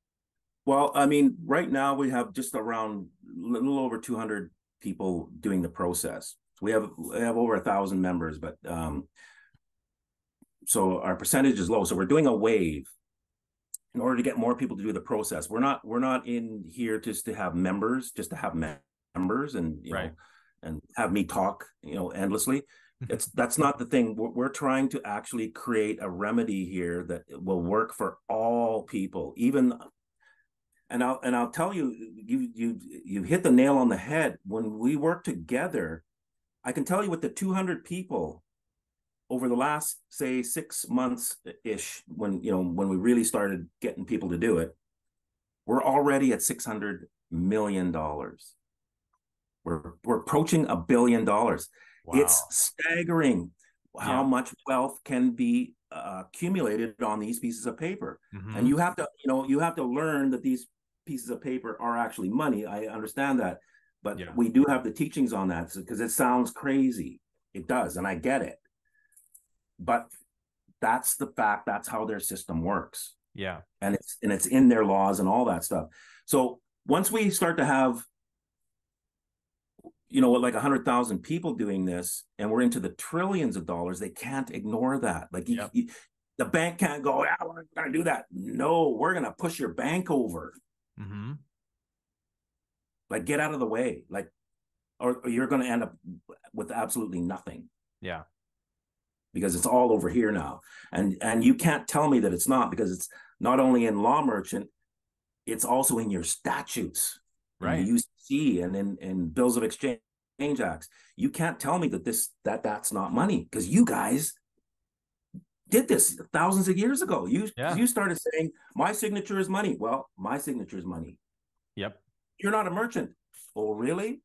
Well, I mean, right now we have just around a little over two hundred people doing the process. We have we have over a thousand members, but um, so our percentage is low. So we're doing a wave, in order to get more people to do the process. We're not we're not in here just to have members, just to have members and you Right. know and have me talk you know endlessly. It's that's not the thing. We're, we're trying to actually create a remedy here that will work for all people, even. And I'll and I'll tell you, you you you hit the nail on the head. When we work together, I can tell you with the two hundred people over the last say six months ish, when you know when we really started getting people to do it, we're already at six hundred million dollars. We're we're approaching a billion dollars. It's Wow. staggering how Yeah. much wealth can be uh, accumulated on these pieces of paper. And Mm-hmm. you have to, you know, you have to learn that these pieces of paper are actually money. I understand that, but Yeah. we do have the teachings on that because it sounds crazy. It does, and I get it. But that's the fact. That's how their system works, Yeah. and it's and it's in their laws and all that stuff. So once we start to have you know, like a hundred thousand people doing this, and we're into the trillions of dollars. They can't ignore that. Like you, Yep. you, the bank can't go, yeah, we're going to do that. No, we're going to push your bank over. Mm-hmm. Like get out of the way. Like, or, or you're going to end up with absolutely nothing. Yeah. Because it's all over here now, and and you can't tell me that it's not, because it's not only in Law Merchant, it's also in your statutes. In the Right. U C C and in, in bills of exchange acts. You can't tell me that this that that's not money, because you guys did this thousands of years ago. You Yeah. you started saying my signature is money. Well, my signature is money. Yep. You're not a merchant. Oh, really?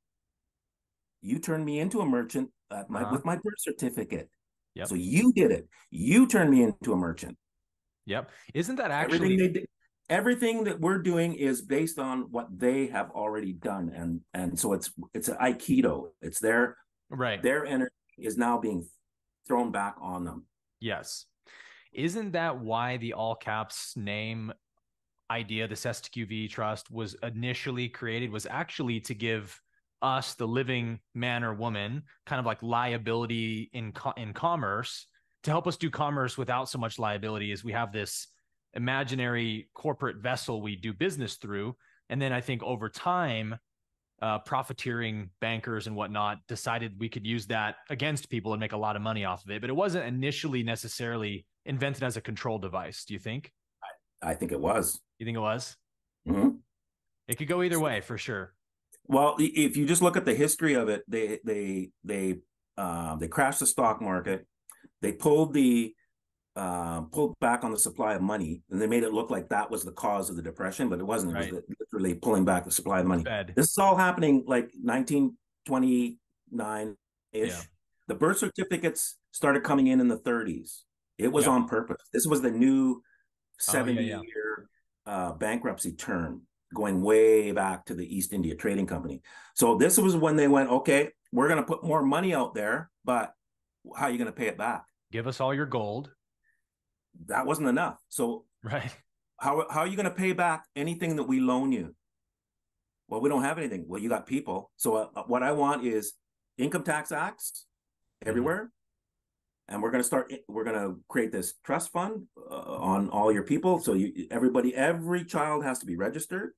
You turned me into a merchant at my, Uh-huh. with my birth certificate. Yep. So you did it. You turned me into a merchant. Yep. Isn't that Everything actually they did, everything that we're doing is based on what they have already done, and and so it's it's an aikido. It's their right? their energy is now being thrown back on them. Yes. Isn't that why the all caps name idea, the S T Q V trust, was initially created, was actually to give us, the living man or woman, kind of like liability in co- in commerce, to help us do commerce without so much liability, as we have this imaginary corporate vessel we do business through. And then I think over time, uh, profiteering bankers and whatnot decided we could use that against people and make a lot of money off of it. But it wasn't initially necessarily invented as a control device. Do you think? I think it was. You think it was? Mm-hmm. It could go either way for sure. Well, if you just look at the history of it, they they they uh, they crashed the stock market. They pulled the uh, pulled back on the supply of money, and they made it look like that was the cause of the depression, but it wasn't. It was Right. the, literally pulling back the supply of money. Fed. This is all happening like nineteen twenty-nine Yeah. ish. The birth certificates started coming in in the thirties. It was Yep. on purpose. This was the new Oh, yeah, seventy yeah. year uh, bankruptcy term, going way back to the East India Trading Company. So this was when they went, okay, we're going to put more money out there, but how are you going to pay it back? Give us all your gold. That wasn't enough. So Right. how, how are you going to pay back anything that we loan you? Well, we don't have anything. Well, you got people. So uh, what I want is income tax acts everywhere. Mm-hmm. And we're going to start, we're going to create this trust fund uh, on all your people. So you, everybody, every child has to be registered.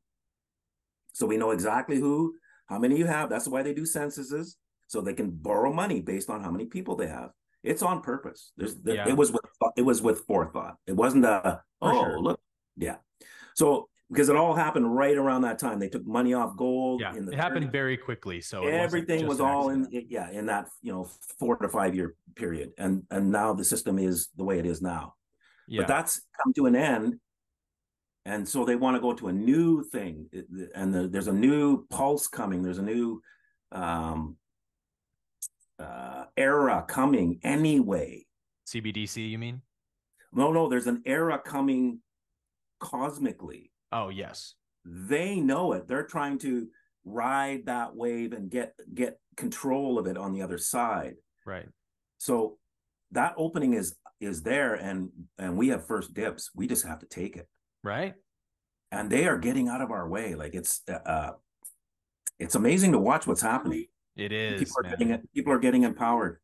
So we know exactly who, how many you have. That's why they do censuses, so they can borrow money based on how many people they have. It's on purpose. There's, there, yeah. it was with, it was with forethought. It wasn't a, oh, sure. Look. Yeah. So, because it all happened right around that time. They took money off gold. Yeah, in the it happened very quickly. So everything was all in, yeah, in that, you know, four to five year period. And, and now the system is the way it is now. Yeah. But that's come to an end. And so they want to go to a new thing. And the, there's a new pulse coming. There's a new um, uh, era coming anyway. C B D C, you mean? No, no, there's an era coming cosmically. Oh, yes. They know it. They're trying to ride that wave and get get control of it on the other side. Right. So that opening is is there, and and we have first dibs. We just have to take it. Right. And they are getting out of our way. Like it's uh it's amazing to watch what's happening. It is. People are man. getting it. People are getting empowered.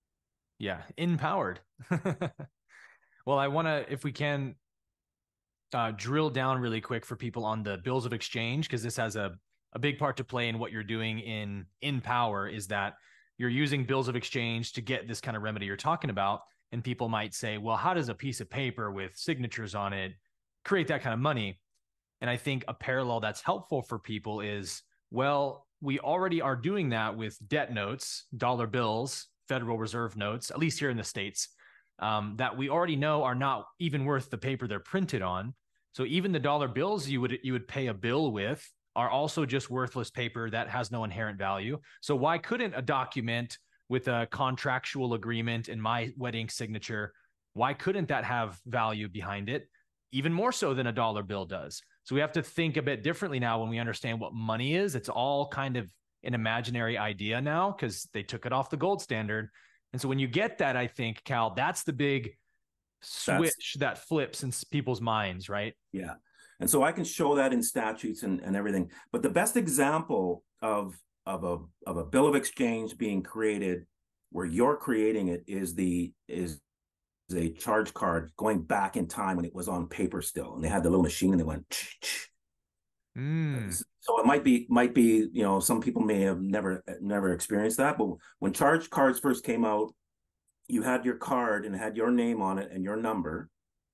Yeah, empowered. Well, I want to, if we can, uh, drill down really quick for people on the bills of exchange, because this has a, a big part to play in what you're doing in InPower, is that you're using bills of exchange to get this kind of remedy you're talking about. And people might say, well, how does a piece of paper with signatures on it create that kind of money? And I think a parallel that's helpful for people is, well, we already are doing that with debt notes, dollar bills, Federal Reserve notes, at least here in the States, um, that we already know are not even worth the paper they're printed on. So even the dollar bills you would you would pay a bill with are also just worthless paper that has no inherent value. So why couldn't a document with a contractual agreement and my wedding signature, why couldn't that have value behind it? Even more so than a dollar bill does. So we have to think a bit differently now when we understand what money is. It's all kind of an imaginary idea now because they took it off the gold standard. And so when you get that, I think, Cal, that's the big switch that's, that flips in people's minds, right? Yeah. And so I can show that in statutes and, and everything. But the best example of, of, a, of a bill of exchange being created where you're creating it is the is a charge card going back in time when it was on paper still. And they had the little machine and they went, ch, ch. Mm. So it might be, might be, you know, some people may have never, never experienced that. But when charge cards first came out, you had your card and it had your name on it and your number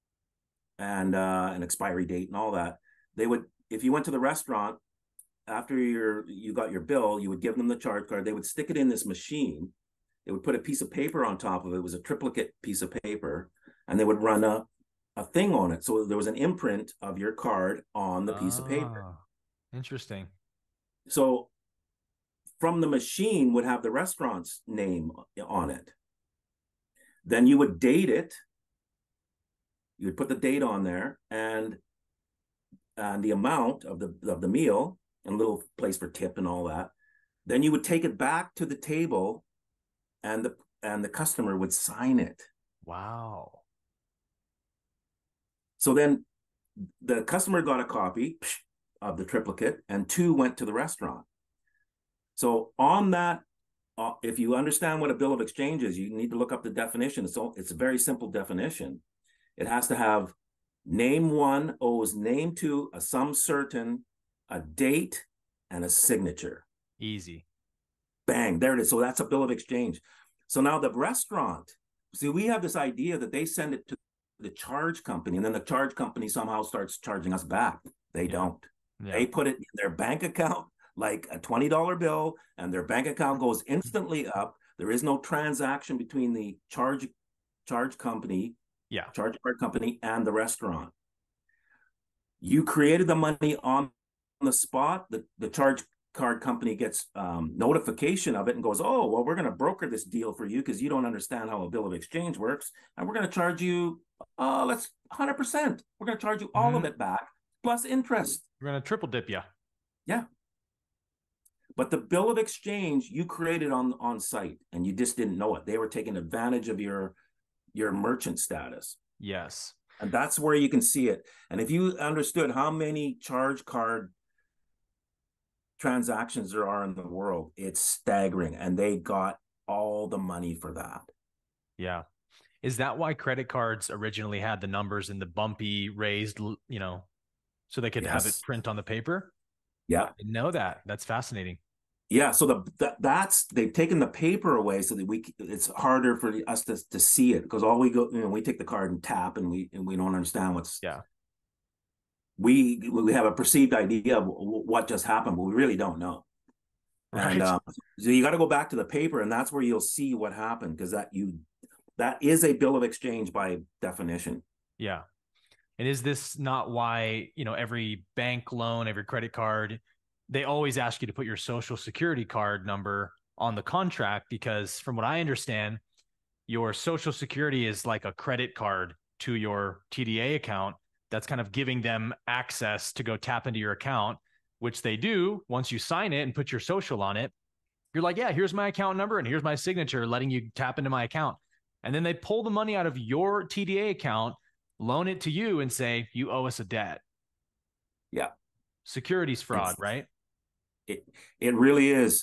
and uh, an expiry date and all that. They would, if you went to the restaurant after your you got your bill, you would give them the charge card. They would stick it in this machine. They would put a piece of paper on top of it. It was a triplicate piece of paper, and they would run a a thing on it. So there was an imprint of your card on the piece ah, of paper. Interesting. So from the machine would have the restaurant's name on it. Then you would date it. You would put the date on there and and the amount of the of the meal and a little place for tip and all that. Then you would take it back to the table and the and the customer would sign it. Wow. So then the customer got a copy of the triplicate and two went to the restaurant. So on that, uh, if you understand what a bill of exchange is, you need to look up the definition. So it's a very simple definition. It has to have name one owes name two, a sum certain, a date, and a signature. Easy. Bang, there it is. So that's a bill of exchange. So now the restaurant, see, we have this idea that they send it to the charge company and then the charge company somehow starts charging us back. They yeah. don't. Yeah. They put it in their bank account like a twenty dollar bill and their bank account goes instantly up. There is no transaction between the charge charge company, yeah, charge card company and the restaurant. You created the money on the spot. The, the charge card company gets um, notification of it and goes, oh, well, we're going to broker this deal for you because you don't understand how a bill of exchange works. And we're going to charge you, uh, let's one hundred percent. We're going to charge you all mm-hmm. of it back plus interest. We're going to triple dip you. Yeah. But the bill of exchange you created on, on site and you just didn't know it. They were taking advantage of your, your merchant status. Yes. And that's where you can see it. And if you understood how many charge card transactions there are in the world, it's staggering. And they got all the money for that. Yeah. Is that why credit cards originally had the numbers in the bumpy raised, you know, so they could yes. have it print on the paper? Yeah. I didn't know that. That's fascinating. Yeah. So the, the that's, they've taken the paper away so that we, it's harder for us to, to see it because all we go, you know, we take the card and tap and we, and we don't understand what's, yeah. We, we have a perceived idea of what just happened, but we really don't know. Right. And um, so you got to go back to the paper and that's where you'll see what happened because that you, that is a bill of exchange by definition. Yeah. And is this not why, you know, every bank loan, every credit card, they always ask you to put your social security card number on the contract? Because from what I understand, your social security is like a credit card to your T D A account. That's kind of giving them access to go tap into your account, which they do once you sign it and put your social on it. You're like, yeah, here's my account number and here's my signature, letting you tap into my account. And then they pull the money out of your T D A account, loan it to you and say, you owe us a debt. Yeah. Securities fraud, it's, right? It, it really is.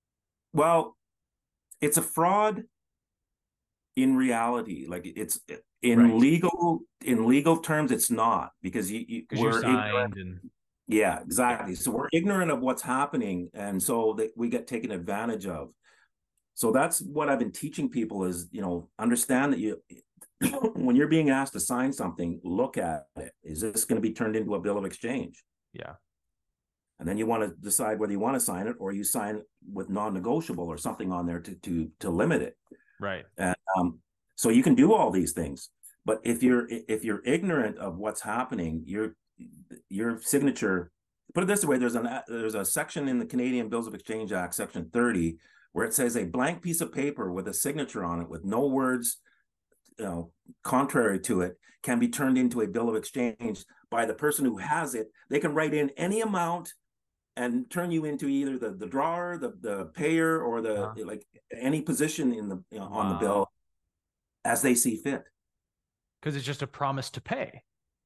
Well, it's a fraud in reality. Like it's, it, In Right. legal in legal terms, it's not, because you, you Because you we're ignorant. signed and Yeah, yeah. exactly. So we're ignorant of what's happening, and so that we get taken advantage of. So that's what I've been teaching people is, you know, understand that you, when you're being asked to sign something, look at it. Is this going to be turned into a bill of exchange? Yeah. And then you want to decide whether you want to sign it or you sign with non-negotiable or something on there to to to limit it. Right. And um, so you can do all these things, but if you're if you're ignorant of what's happening, your your signature. Put it this way: there's an there's a section in the Canadian Bills of Exchange Act, Section thirty, where it says a blank piece of paper with a signature on it with no words, you know, contrary to it, can be turned into a bill of exchange by the person who has it. They can write in any amount and turn you into either the the drawer, the the payer, or the Uh-huh. like any position in the, you know, on the Wow. bill as they see fit. Because it's just a promise to pay.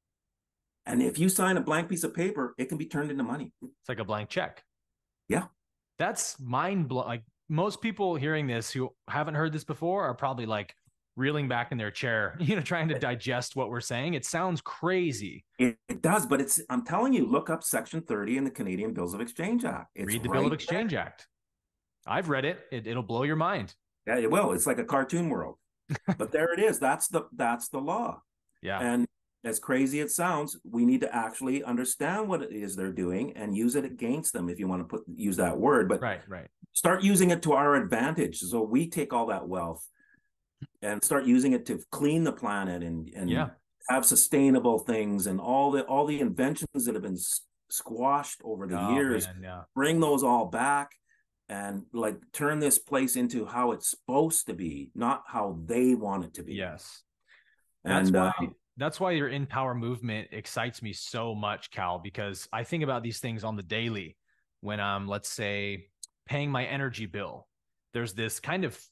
And if you sign a blank piece of paper, it can be turned into money. It's like a blank check. Yeah. That's mind blowing. Like most people hearing this who haven't heard this before are probably like reeling back in their chair, you know, trying to digest what we're saying. It sounds crazy. It, it does, but it's, I'm telling you, look up Section thirty in the Canadian Bills of Exchange Act. It's Read the Bill of right Exchange there. Act. I've read it. it. It'll blow your mind. Yeah, it will. It's like a cartoon world. But there it is. That's the that's the law. Yeah. And as crazy it sounds, we need to actually understand what it is they're doing and use it against them, if you want to put use that word. But Right, right. start using it to our advantage. So we take all that wealth and start using it to clean the planet and and Yeah. have sustainable things, and all the all the inventions that have been squashed over the Oh years. man, yeah. Bring those all back and like turn this place into how it's supposed to be, not how they want it to be. Yes. That's And why um, that's why your In Power movement excites me so much, Cal, because I think about these things on the daily when I'm, let's say, paying my energy bill. There's this kind of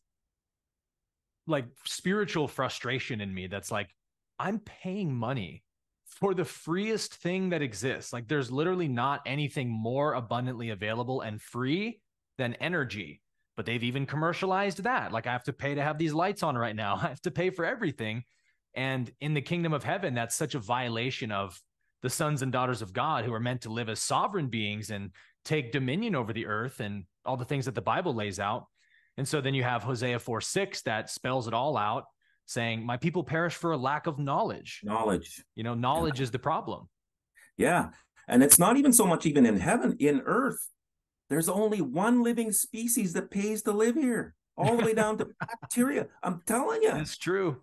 like spiritual frustration in me that's like, I'm paying money for the freest thing that exists. Like there's literally not anything more abundantly available and free than energy. But they've even commercialized that. Like I have to pay to have these lights on right now. I have to pay for everything. And in the kingdom of heaven, that's such a violation of the sons and daughters of God who are meant to live as sovereign beings and take dominion over the earth and all the things that the Bible lays out. And so then you have Hosea four six that spells it all out, saying, my people perish for a lack of knowledge. knowledge. You know, Yeah. knowledge is the problem. Yeah. And it's not even so much even in heaven, in earth. There's only one living species that pays to live here, all the way down to bacteria. I'm telling you. It's true.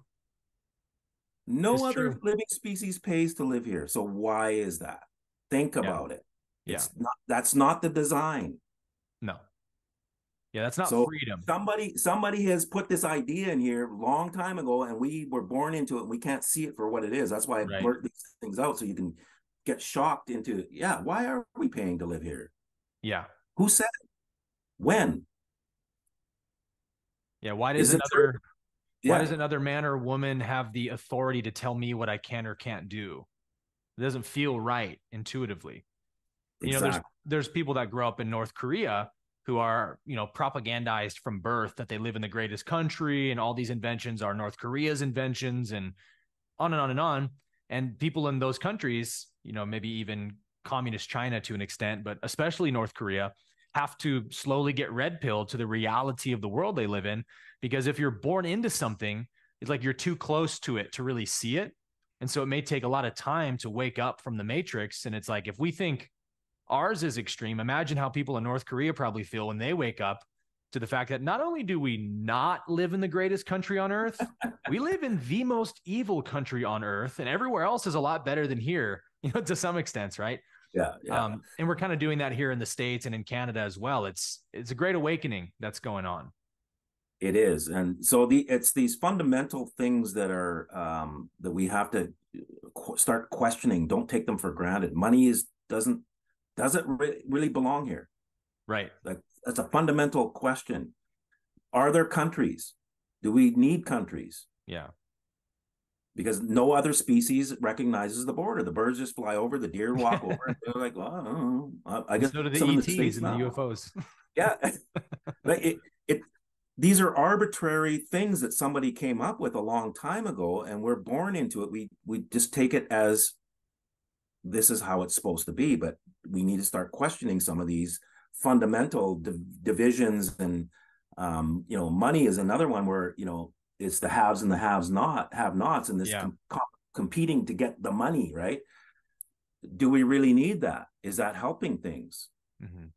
No It's other true. living species pays to live here. So why is that? Think Yeah. about it. Yeah. It's not, that's not the design. No. Yeah, that's not So freedom. somebody somebody has put this idea in here a long time ago, and we were born into it. And we can't see it for what it is. That's why I Right. blurt these things out so you can get shocked into, yeah, why are we paying to live here? Yeah. Who said it? When? Yeah. Why does Is it true? another why does Yeah, another man or woman have the authority to tell me what I can or can't do? It doesn't feel right intuitively. You know, there's exactly. there's people that grow up in North Korea who are, you know, propagandized from birth that they live in the greatest country and all these inventions are North Korea's inventions and on and on and on. And people in those countries, you know, maybe even communist China to an extent, but especially North Korea, have to slowly get red pilled to the reality of the world they live in. Because if you're born into something, it's like you're too close to it to really see it. And so it may take a lot of time to wake up from the matrix. And it's like, if we think ours is extreme, imagine how people in North Korea probably feel when they wake up to the fact that not only do we not live in the greatest country on earth, we live in the most evil country on earth, and everywhere else is a lot better than here, you know, to some extent, right? Yeah, yeah. Um, and we're kind of doing that here in the States and in Canada as well. It's it's a great awakening that's going on. It is. And so the it's these fundamental things that are um that we have to qu- start questioning. Don't take them for granted. Money is doesn't doesn't re- really belong here. Right. Like that's a fundamental question. Are there countries? Do we need countries? Yeah. Because no other species recognizes the border. The birds just fly over, the deer walk over, and they're like, well, I don't know. I And guess so do the some in the E Ts States and the now. U F Os. Yeah. But it, it these are arbitrary things that somebody came up with a long time ago, and we're born into it. We we just take it as this is how it's supposed to be, but we need to start questioning some of these fundamental div divisions. And um, you know, money is another one where, you know, it's the haves and the haves not have nots, and this Yeah. com com competing to get the money, right? Do we really need that? Is that helping things? Mm-hmm.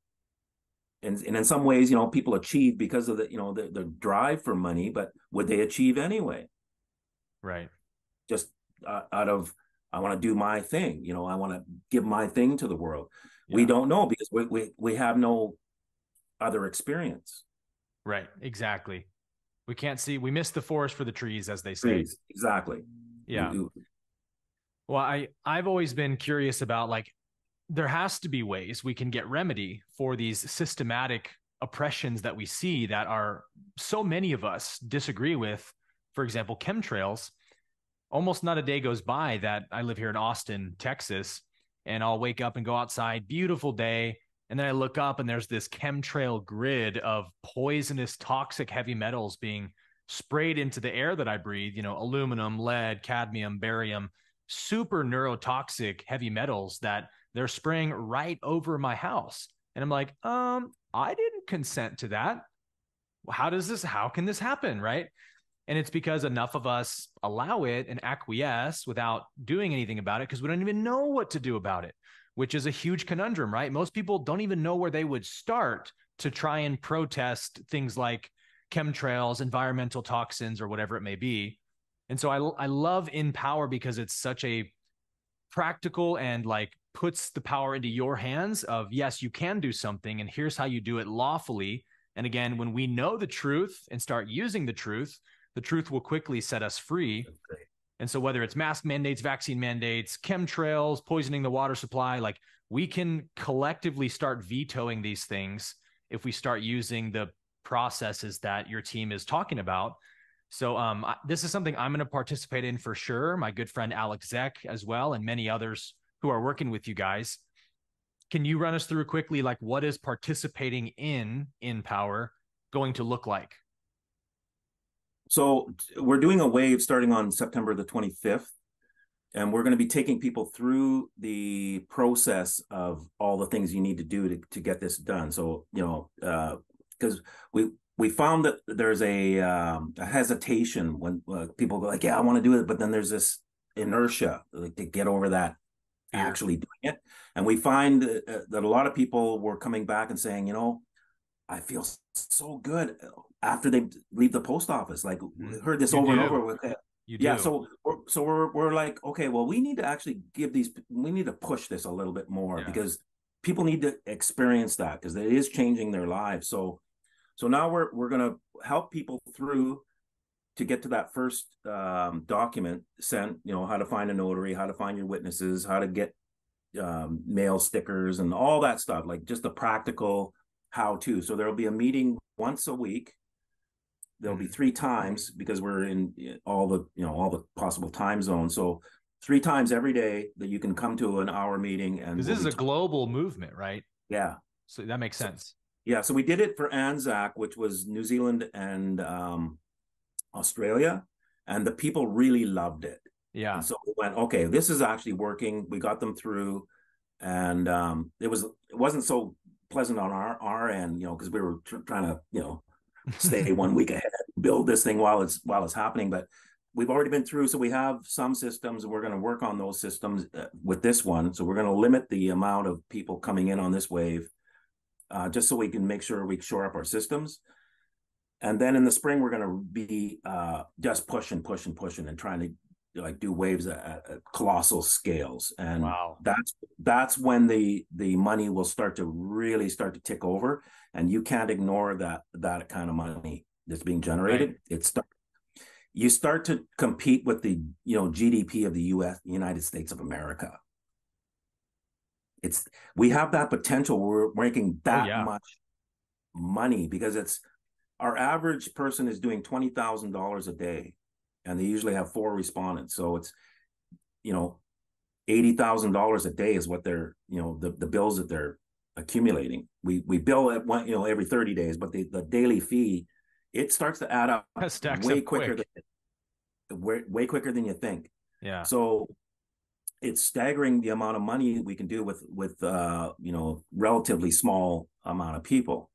And, and in some ways, you know, people achieve because of the, you know, the, the drive for money, but would they achieve anyway? Right. Just uh, out of, I want to do my thing, you know, I want to give my thing to the world. Yeah. We don't know because we, we, we have no other experience. Right. Exactly. We can't see, we miss the forest for the trees, as they say. Trees. Exactly. Yeah. We, we, well, I, I've always been curious about, like, there has to be ways we can get remedy for these systematic oppressions that we see that are so many of us disagree with. For example, chemtrails. Almost not a day goes by that I live here in Austin, Texas, and I'll wake up and go outside, beautiful day. And then I look up and there's this chemtrail grid of poisonous, toxic heavy metals being sprayed into the air that I breathe, you know, aluminum, lead, cadmium, barium, super neurotoxic heavy metals that they're spraying right over my house. And I'm like, um, I didn't consent to that. How does this, how can this happen? Right. And it's because enough of us allow it and acquiesce without doing anything about it because we don't even know what to do about it, which is a huge conundrum, right? Most people don't even know where they would start to try and protest things like chemtrails, environmental toxins, or whatever it may be. And so I, I love In Power because it's such a practical and like puts the power into your hands of, yes, you can do something, and here's how you do it lawfully. And again, when we know the truth and start using the truth, the truth will quickly set us free. Okay. And so whether it's mask mandates, vaccine mandates, chemtrails, poisoning the water supply, like we can collectively start vetoing these things if we start using the processes that your team is talking about. So um, this is something I'm going to participate in for sure. My good friend Alex Zek as well, and many others who are working with you guys. Can you run us through quickly, like, what is participating in In Power going to look like? So we're doing a wave starting on September the twenty-fifth, and we're going to be taking people through the process of all the things you need to do to, to get this done. So, you know, uh, because we, we found that there's a, um, a hesitation when uh, people go like, yeah, I want to do it. But then there's this inertia like, to get over that Fear. Actually doing it. And we find uh, that a lot of people were coming back and saying, you know, I feel so good after they leave the post office. Like we heard this you over do. and over with it. You yeah. Do. So, we're, so we're, we're like, okay, well, we need to actually give these, we need to push this a little bit more yeah. because people need to experience that because it is changing their lives. So, so now we're, we're going to help people through to get to that first um, document sent, you know, how to find a notary, how to find your witnesses, how to get um, mail stickers and all that stuff, like just the practical how to. So there'll be a meeting once a week. There'll be three times because we're in all the, you know, all the possible time zones. So three times every day that you can come to an hour meeting. And because this we'll is a global movement, right? Yeah. So that makes sense. So, yeah. So we did it for ANZAC, which was New Zealand and um, Australia, and the people really loved it. Yeah. And so we went, okay, this is actually working. We got them through, and um, it was, it wasn't so pleasant on our, our end, you know, because we were tr trying to, you know, stay one week ahead, build this thing while it's while it's happening. But we've already been through, so we have some systems, and we're going to work on those systems uh, with this one. So we're going to limit the amount of people coming in on this wave, uh, just so we can make sure we shore up our systems. And then in the spring, we're going to be uh, just pushing, pushing, pushing, and trying to like do waves at, at colossal scales. And wow. that's that's when the the money will start to really start to tick over, and you can't ignore that that kind of money that's being generated. Right. It's start, you start to compete with the you know G D P of the U S United States of America. It's we have that potential. We're making that oh, yeah. much money because it's our average person is doing twenty thousand dollars a day, and they usually have four respondents. So it's, you know, eighty thousand dollars a day is what they're, you know, the, the bills that they're accumulating. We we bill at one, you know, every thirty days, but the, the daily fee it starts to add up That stacks way up quicker quick. than way, way quicker than you think. Yeah. So it's staggering the amount of money we can do with with uh, you know, relatively small amount of people.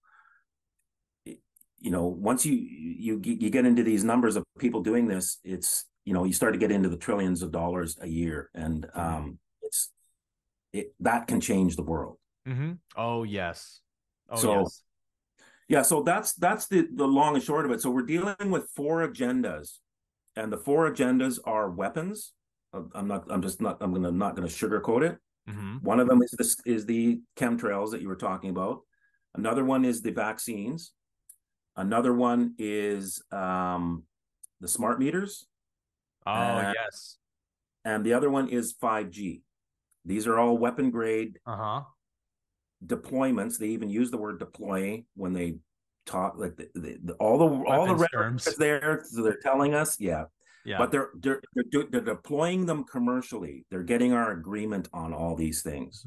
You know, once you you you get into these numbers of people doing this, it's, you know, you start to get into the trillions of dollars a year, and um, it's it that can change the world. Mm-hmm. Oh, yes. Oh, So yes. yeah, so that's that's the the long and short of it. So we're dealing with four agendas, and the four agendas are weapons. I'm not. I'm just not. I'm gonna not gonna sugarcoat it. Mm-hmm. One of them is this is the chemtrails that you were talking about. Another one is the vaccines. Another one is um, the smart meters, Oh, and, yes. and the other one is five G. These are all weapon grade Uh-huh. deployments. They even use the word deploy when they talk, like the, the, the, all the all the Weapons rhetoric terms. is there. So they're telling us, yeah, Yeah. but they're they're they're, they're deploying them commercially. They're getting our agreement on all these things. Mm-hmm.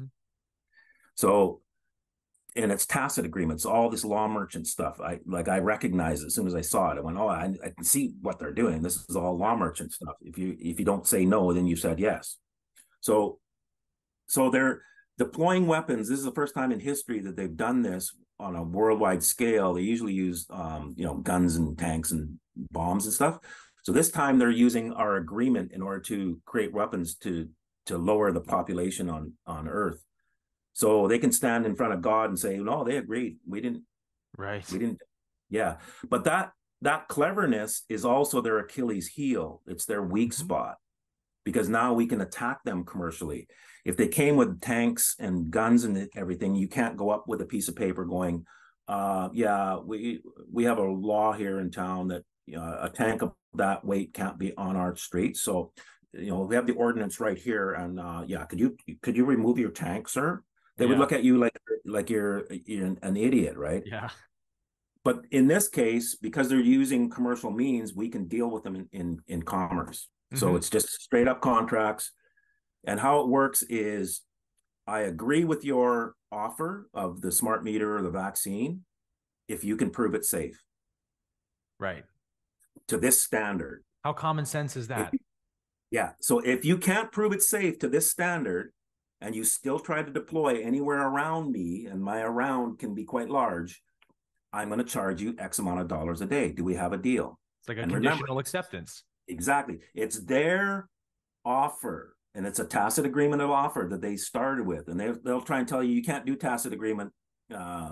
So, and it's tacit agreements, all this law merchant stuff. I like I recognized as soon as I saw it. I went, oh, I, I can see what they're doing. This is all law merchant stuff. If you if you don't say no, then you said yes. So so they're deploying weapons. This is the first time in history that they've done this on a worldwide scale. They usually use um, you know, guns and tanks and bombs and stuff. So this time they're using our agreement in order to create weapons to to lower the population on on Earth. So they can stand in front of God and say, no, they agreed. We didn't, Right. we didn't. Yeah. But that that cleverness is also their Achilles heel. It's their weak Mm-hmm. spot, because now we can attack them commercially. If they came with tanks and guns and everything, you can't go up with a piece of paper going, uh, yeah, we we have a law here in town that, you know, a tank of that weight can't be on our streets. So, you know, we have the ordinance right here, and uh, yeah, could you could you remove your tank, sir? They would Yeah. look at you like like you're you're an idiot, right? Yeah. But in this case, because they're using commercial means, we can deal with them in in, in commerce. So Mm-hmm. it's just straight up contracts. And how it works is, I agree with your offer of the smart meter or the vaccine if you can prove it safe Right. to this standard. How common sense is If, that? yeah. So if you can't prove it safe to this standard and you still try to deploy anywhere around me, and my around can be quite large, I'm going to charge you X amount of dollars a day. Do we have a deal? It's like a And remember, conditional acceptance. exactly, it's their offer, and it's a tacit agreement of offer that they started with, and they, they'll try and tell you you can't do tacit agreement uh,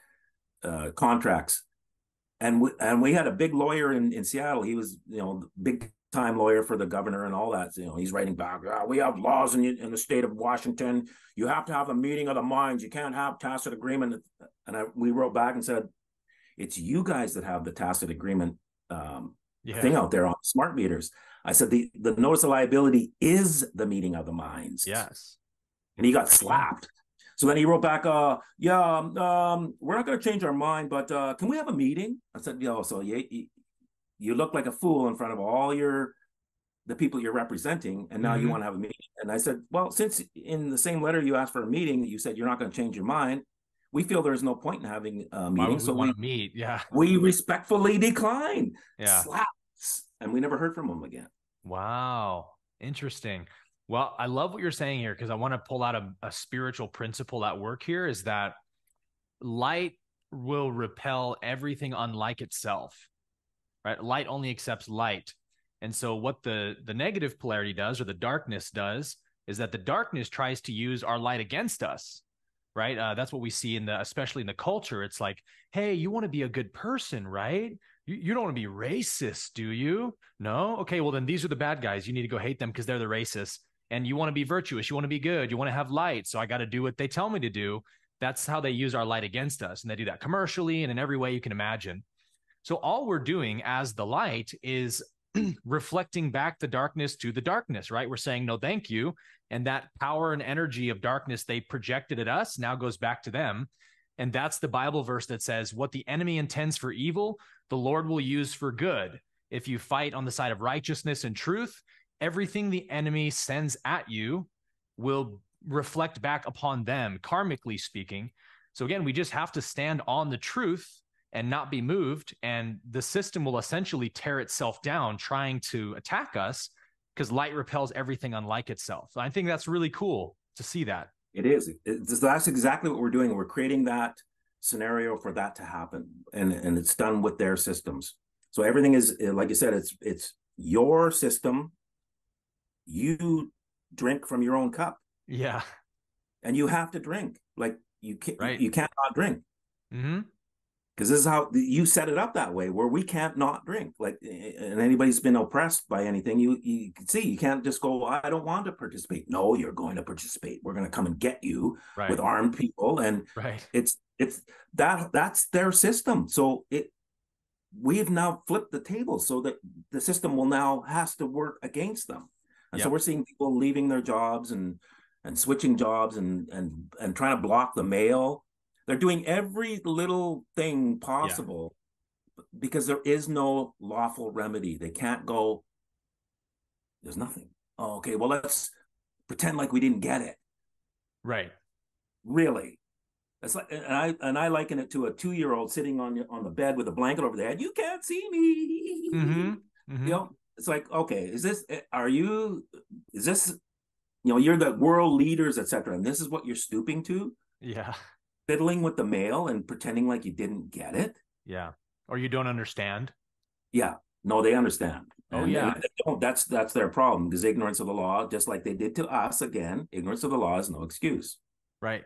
uh, contracts. And we, and we had a big lawyer in, in Seattle. He was, you know, big time lawyer for the governor and all that. You know, he's writing back, oh, we have laws in, in the state of Washington. You have to have a meeting of the minds. You can't have tacit agreement. And I, we wrote back and said, it's you guys that have the tacit agreement um, Yeah. thing out there on smart meters. I said, the, the notice of liability is the meeting of the minds. Yes. And he got slapped. So then he wrote back, uh, yeah, um, we're not going to change our mind, but uh, can we have a meeting? I said, yo, so you, you look like a fool in front of all your, the people you're representing, and now Mm-hmm. you want to have a meeting. And I said, well, since in the same letter you asked for a meeting, you said you're not going to change your mind, we feel there's no point in having a meeting. Why would we so want we, to meet? Yeah. we respectfully decline. Yeah. Slaps. And we never heard from him again. Wow. Interesting. Well, I love what you're saying here, because I want to pull out a, a spiritual principle at work here, is that light will repel everything unlike itself, right? Light only accepts light. And so what the, the negative polarity does, or the darkness does, is that the darkness tries to use our light against us, right? Uh, that's what we see in the, especially in the culture. It's like, hey, you want to be a good person, right? You, you don't want to be racist, do you? No? Okay, well, then these are the bad guys. You need to go hate them because they're the racists. And you want to be virtuous. You want to be good. You want to have light. So I got to do what they tell me to do. That's how they use our light against us. And they do that commercially and in every way you can imagine. So all we're doing as the light is reflecting back the darkness to the darkness, right? We're saying, no, thank you. And that power and energy of darkness they projected at us now goes back to them. And that's the Bible verse that says, what the enemy intends for evil, the Lord will use for good. If you fight on the side of righteousness and truth, everything the enemy sends at you will reflect back upon them, karmically speaking. So again, we just have to stand on the truth and not be moved. And the system will essentially tear itself down trying to attack us because light repels everything unlike itself. So I think that's really cool to see that. It is. It's, that's exactly what we're doing. We're creating that scenario for that to happen, and and it's done with their systems. So everything is, like you said, it's it's your system. You drink from your own cup. Yeah. And you have to drink. Like you can't, right. you can't not drink. Mm-hmm. Because this is how you set it up that way, where we can't not drink. Like, and anybody's been oppressed by anything, you you can see you can't just go, I don't want to participate. No, you're going to participate. We're going to come and get you right. with armed people, and right. it's it's that that's their system. So it we've now flipped the table so that the system will now has to work against them, and yep. so we're seeing people leaving their jobs and and switching jobs and and and trying to block the mail. They're doing every little thing possible yeah. because there is no lawful remedy. They can't go, there's nothing. Oh, okay, well, let's pretend like we didn't get it. Right. Really. It's like, and I and I liken it to a two-year-old sitting on on the bed with a blanket over their head. You can't see me. Mm-hmm. Mm-hmm. You know, it's like, okay, is this, are you, is this, you know, you're the world leaders, et cetera, and this is what you're stooping to? Yeah. Fiddling with the mail and pretending like you didn't get it. Yeah. Or you don't understand. Yeah. No, they understand. Oh, and, yeah. And they don't, that's that's their problem, because ignorance of the law, just like they did to us, again, ignorance of the law is no excuse. Right.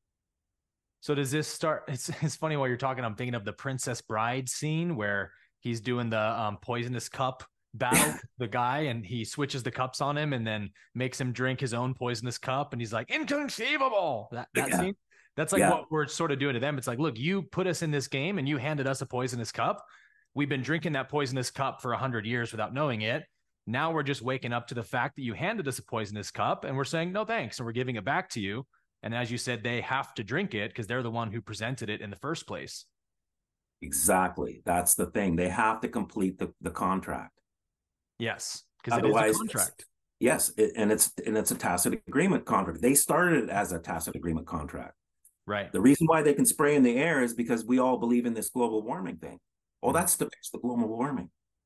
So does this start? It's it's funny while you're talking, I'm thinking of the Princess Bride scene where he's doing the um, poisonous cup battle, the guy, and he switches the cups on him and then makes him drink his own poisonous cup. And he's like, inconceivable. That, that yeah. scene. That's like yeah. what we're sort of doing to them. It's like, look, you put us in this game and you handed us a poisonous cup. We've been drinking that poisonous cup for a hundred years without knowing it. Now we're just waking up to the fact that you handed us a poisonous cup and we're saying, no, thanks. And we're giving it back to you. And as you said, they have to drink it because they're the one who presented it in the first place. Exactly. That's the thing. They have to complete the, the contract. Yes. Because it is a contract. Yes. It, and it's, and it's a tacit agreement contract. They started it as a tacit agreement contract. Right. The reason why they can spray in the air is because we all believe in this global warming thing. Oh, mm-hmm. that's to fix the global warming.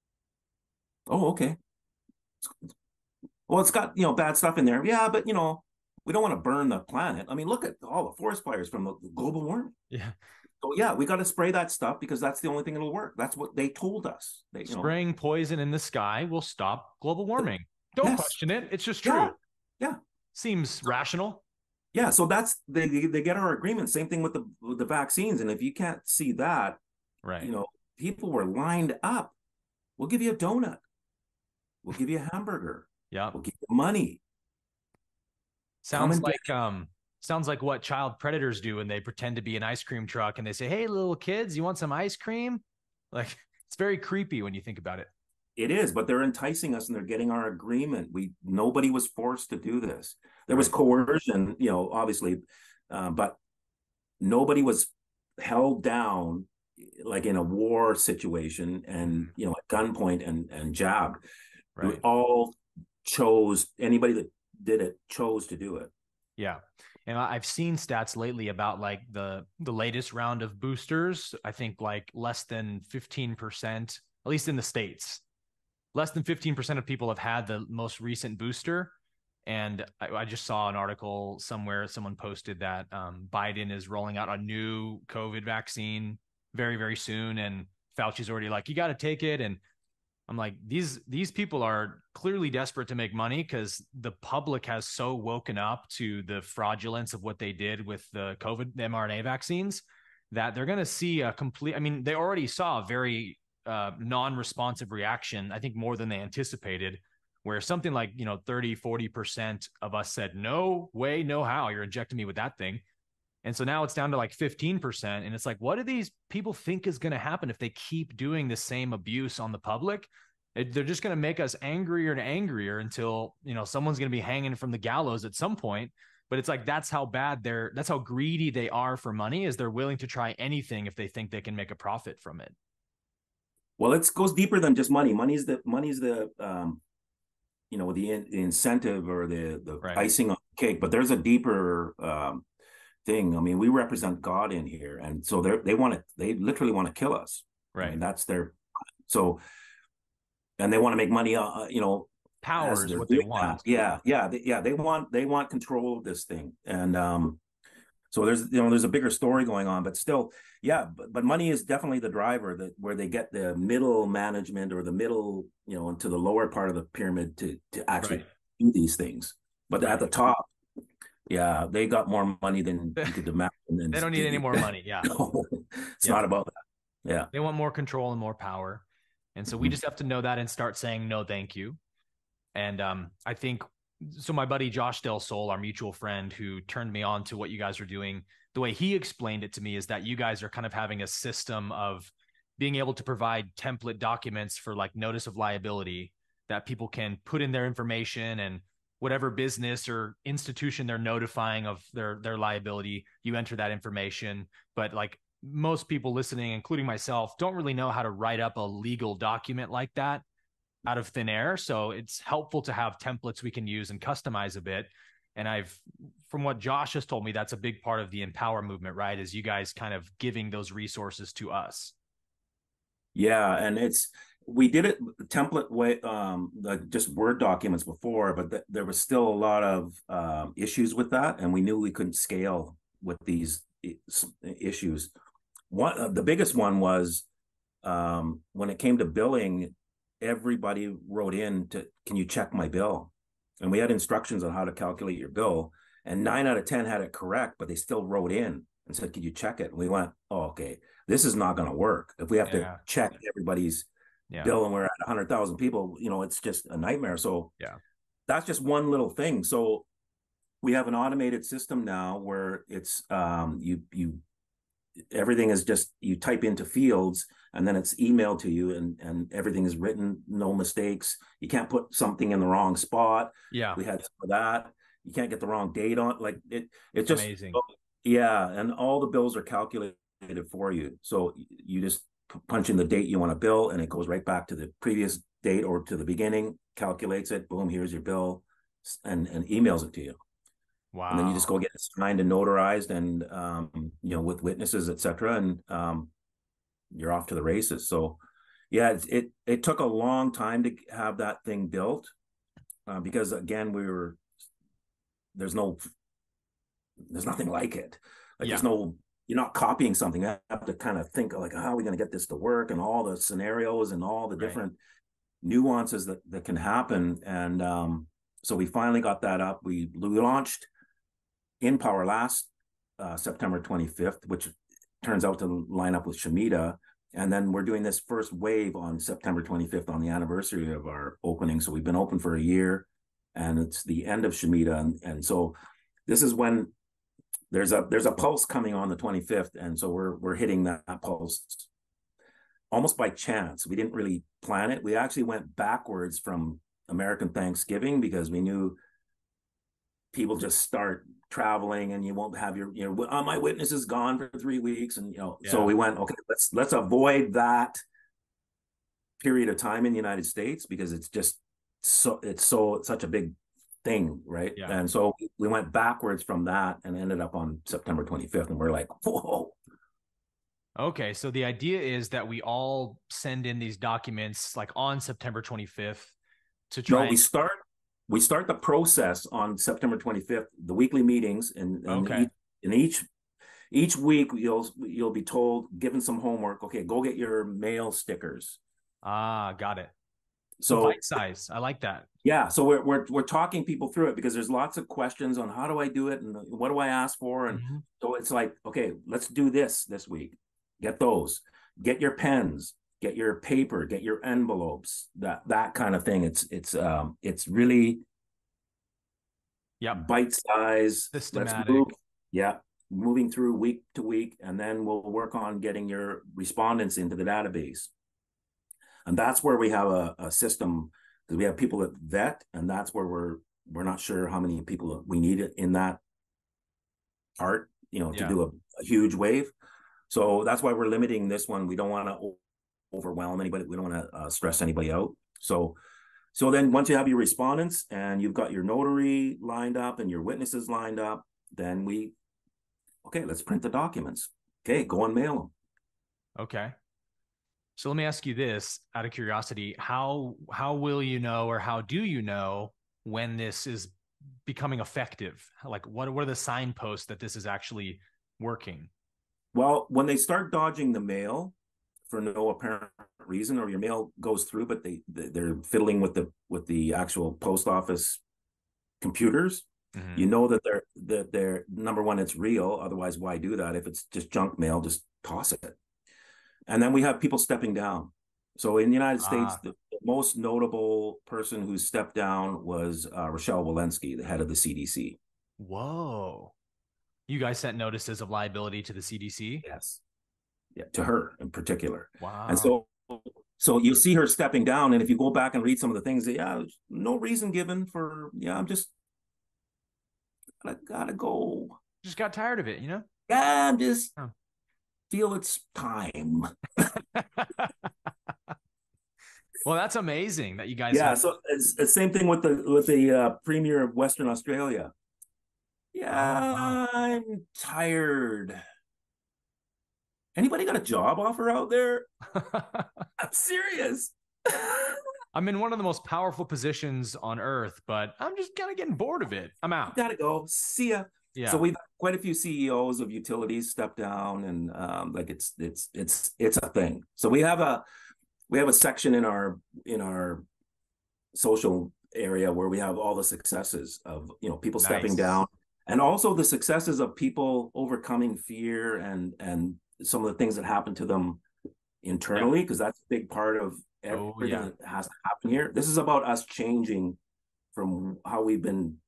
Oh, okay. Well, it's got, you know, bad stuff in there. Yeah, but, you know, we don't want to burn the planet. I mean, look at all the forest fires from the global warming. Yeah. So, yeah, we got to spray that stuff because that's the only thing that'll work. That's what they told us. They, you Spraying know. poison in the sky will stop global warming. Don't yes. question it. It's just true. Yeah. yeah. Seems rational. Yeah, so that's they they get our agreement. Same thing with the with the vaccines. And if you can't see that, right? You know, people were lined up. We'll give you a donut. We'll give you a hamburger. Yeah. We'll give you money. Sounds like um sounds like what child predators do when they pretend to be an ice cream truck and they say, "Hey, little kids, you want some ice cream?" Like, it's very creepy when you think about it. It is, but they're enticing us and they're getting our agreement. We nobody was forced to do this. There was coercion, you know, obviously, uh, but nobody was held down like in a war situation and, you know, at gunpoint and and jabbed. Right. We all chose, anybody that did it chose to do it. Yeah. And I've seen stats lately about like the the latest round of boosters. I think like less than fifteen percent, at least in the States. Less than fifteen percent of people have had the most recent booster. And I, I just saw an article somewhere, someone posted that um, Biden is rolling out a new COVID vaccine very, very soon. And Fauci's already like, you got to take it. And I'm like, these, these people are clearly desperate to make money because the public has so woken up to the fraudulence of what they did with the COVID mRNA vaccines that they're going to see a complete, I mean, they already saw a very uh, non-responsive reaction, I think more than they anticipated, where something like, you know, thirty, forty percent of us said, no way, no how, you're injecting me with that thing. And so now it's down to like fifteen percent. And it's like, what do these people think is going to happen if they keep doing the same abuse on the public? It, they're just going to make us angrier and angrier until, you know, someone's going to be hanging from the gallows at some point. But it's like, that's how bad they're, that's how greedy they are for money, is they're willing to try anything if they think they can make a profit from it. Well, it goes deeper than just money. Money's the, money's the, um, you know, the, in, the incentive or the, the right. icing on the cake, but there's a deeper um, thing. I mean, we represent God in here, and so they they want to they literally want to kill us. Right. I mean, that's their so, and they want to make money. Uh, you know, Power as is they're what they doing that. want. Yeah, yeah, they, yeah. They want they want control of this thing, and um, so there's you know there's a bigger story going on, but still, yeah. But, but money is definitely the driver that where they get the middle management or the middle, you know, into the lower part of the pyramid to to actually Right. do these things. But Right. at the top, yeah, they got more money than you could imagine. And They don't need give any you. more money. Yeah. No, it's Yeah. not about that. Yeah. They want more control and more power. And so we just have to know that and start saying no, thank you. And um, I think so. My buddy Josh Del Sol, our mutual friend who turned me on to what you guys are doing, the way he explained it to me is that you guys are kind of having a system of being able to provide template documents for like notice of liability that people can put in their information, and whatever business or institution they're notifying of their their liability, you enter that information. But like most people listening, including myself, don't really know how to write up a legal document like that out of thin air. So it's helpful to have templates we can use and customize a bit. And I've, from what Josh has told me, that's a big part of the Empower movement, right? Is you guys kind of giving those resources to us. Yeah, and it's we did it template way, um, like just Word documents before, but th- there was still a lot of um, issues with that, and we knew we couldn't scale with these issues. One, uh, the biggest one was um, when it came to billing. Everybody wrote in to, can you check my bill? And we had instructions on how to calculate your bill, and nine out of ten had it correct, but they still wrote in and said, could you check it? And we went, oh, okay, this is not going to work. If we have yeah. to check everybody's yeah. bill and we're at one hundred thousand people, you know, it's just a nightmare. So yeah, that's just one little thing. So we have an automated system now where it's um, you, you, everything is just, you type into fields and then it's emailed to you, and, and everything is written, no mistakes. You can't put something in the wrong spot. Yeah. We had some of that. You can't get the wrong date on, like it, it's just amazing. Yeah. And all the bills are calculated for you. So you just punch in the date you want to bill, and it goes right back to the previous date or to the beginning, calculates it, boom, here's your bill, and, and emails it to you. Wow. And then you just go get it signed and notarized, and, um, you know, with witnesses, et cetera. And um, you're off to the races. So yeah, it, it, it took a long time to have that thing built uh, because again, we were, there's no, there's nothing like it. Like yeah. there's no, you're not copying something. You have to kind of think like, how are we going to get this to work, and all the scenarios and all the different right. nuances that, that can happen. And um, so we finally got that up. We, we launched InPower last uh, September twenty-fifth, which turns out to line up with Shemita. And then we're doing this first wave on September twenty-fifth on the anniversary of our opening. So we've been open for a year, and it's the end of Shemita. And, and so this is when there's a there's a pulse coming on the twenty-fifth. And so we're we're hitting that, that pulse almost by chance. We didn't really plan it. We actually went backwards from American Thanksgiving because we knew people just start traveling and you won't have your, you know, oh, my witness is gone for three weeks. And, you know, yeah. so we went, okay, let's, let's avoid that period of time in the United States because it's just so, it's so, it's such a big thing. Right. Yeah. And so we went backwards from that and ended up on September twenty-fifth. And we're like, whoa. Okay. So the idea is that we all send in these documents like on September twenty-fifth to try. No, and- we start, We start the process on September twenty-fifth, the weekly meetings, and, and okay. each, in each each week you'll you'll be told, given some homework. Okay, go get your mail stickers. Ah, got it. So, so bite size. I like that. Yeah. So we're we're we're talking people through it because there's lots of questions on how do I do it and what do I ask for, and mm-hmm. so it's like, okay, let's do this this week. Get those. Get your pens. Get your paper, get your envelopes, that that kind of thing. It's it's um it's really yeah bite size. Systematic. Let's move, yeah, moving through week to week, and then we'll work on getting your respondents into the database. And that's where we have a, a system, because we have people that vet, and that's where we're we're not sure how many people we need in that part, you know, to yeah. do a, a huge wave. So that's why we're limiting this one. We don't want to overwhelm anybody. We don't want to uh, stress anybody out. So, so then once you have your respondents and you've got your notary lined up and your witnesses lined up, then we Okay, let's print the documents. Okay, go and mail them. Okay. So let me ask you this out of curiosity, how how will you know or how do you know when this is becoming effective? Like what, what are the signposts that this is actually working? Well, when they start dodging the mail for no apparent reason, or your mail goes through, but they they're fiddling with the with the actual post office computers, Mm-hmm. you know that they're that they're number one, it's real. Otherwise, why do that? If it's just junk mail, just toss it. And then we have people stepping down. So in the United States, Ah, the, the most notable person who stepped down was uh, Rochelle Walensky, the head of the C D C. whoa. You guys sent notices of liability to the C D C? Yes, yeah, to her in particular. And Wow. so, so you see her stepping down, and if you go back and read some of the things, yeah, no reason given for, yeah, I'm just, I gotta go. Just got tired of it, you know? Yeah, I'm just Oh. feel it's time. Well, that's amazing that you guys Yeah, have. so it's the same thing with the with the uh, premier of Western Australia. Oh, Yeah, wow. I'm tired. Anybody got a job offer out there? I'm serious. I'm in one of the most powerful positions on earth, but I'm just kind of getting bored of it. I'm out. Gotta go. See ya. So Yeah. we've had quite a few C E Os of utilities step down, and um, like it's it's it's it's a thing. So we have a we have a section in our in our social area where we have all the successes of, you know, people stepping Nice. down, and also the successes of people overcoming fear and and some of the things that happen to them Yep. internally, because that's a big part of Oh, everything yeah. that has to happen here. This is about us changing from how we've been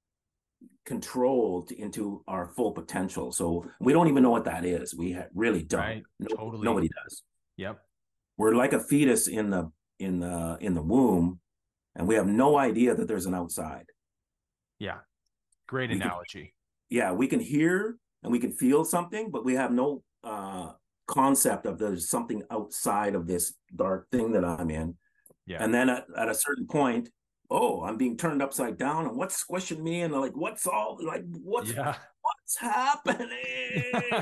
controlled into our full potential. So we don't even know what that is. We really don't. Right. No, Totally. nobody does. Yep. We're like a fetus in the in the in the womb, and we have no idea that there's an outside. Yeah. Great We can, analogy. yeah, we can hear and we can feel something, but we have no uh, concept of there's something outside of this dark thing that I'm in. Yeah. And then at, at a certain point, oh, I'm being turned upside down, and what's squishing me, and like, what's all like, what's Yeah. what's happening?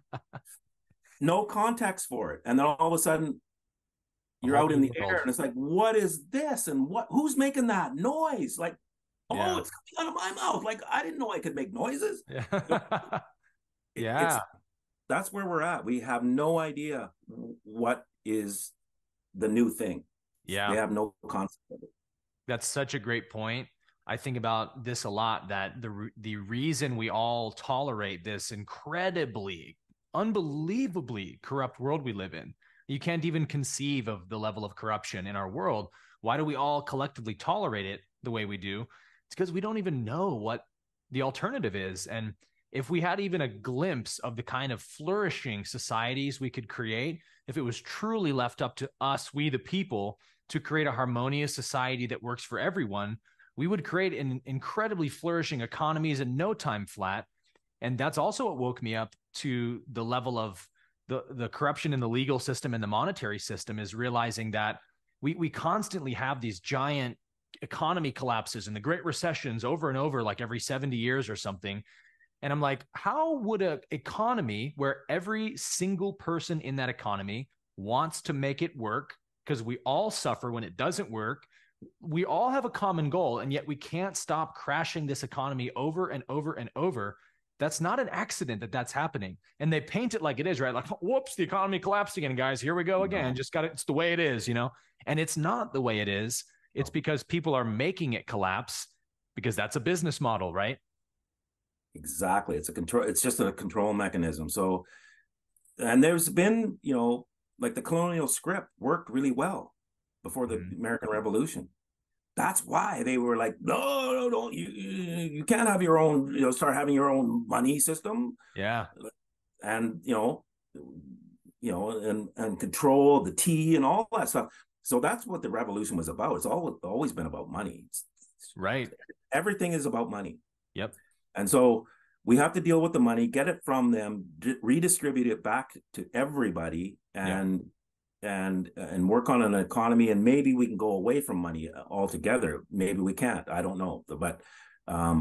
No context for it, and then all of a sudden, A you're whole out in new the air, world. and it's like, what is this? And what? Who's making that noise? Like, oh, Yeah. it's coming out of my mouth. Like, I didn't know I could make noises. So Yeah. it, Yeah. it's that's where we're at. We have no idea what is the new thing. We Yeah. have no concept of it. That's such a great point. I think about this a lot that the the reason we all tolerate this incredibly, unbelievably corrupt world we live in. You can't even conceive of the level of corruption in our world. Why do we all collectively tolerate it the way we do? It's because we don't even know what the alternative is. And if we had even a glimpse of the kind of flourishing societies we could create, if it was truly left up to us, we the people, to create a harmonious society that works for everyone, we would create an incredibly flourishing economies in no time flat. And that's also what woke me up to the level of the, the corruption in the legal system and the monetary system, is realizing that we, we constantly have these giant economy collapses and the great recessions over and over, like every seventy years or something. And I'm like, how would an economy where every single person in that economy wants to make it work, because we all suffer when it doesn't work, we all have a common goal, and yet we can't stop crashing this economy over and over and over? That's not an accident that that's happening. And they paint it like it is, right? Like, whoops, the economy collapsed again, guys. Here we go again. No. Just got it. It's the way it is, you know? And it's not the way it is. It's because people are making it collapse, because that's a business model, right? Exactly. It's a control. It's just a control mechanism. So, and there's been, you know, like the colonial script worked really well before the Mm-hmm. American Revolution. That's why they were like, no, no, no, you you can't have your own, you know, start having your own money system, Yeah. and you know, you know, and and control the tea and all that stuff. So that's what the revolution was about. It's always always been about money. It's, Right. everything is about money. Yep. And so we have to deal with the money, get it from them, d- redistribute it back to everybody, Yep. and and and work on an economy. And maybe we can go away from money altogether. Maybe we can't. I don't know. But um,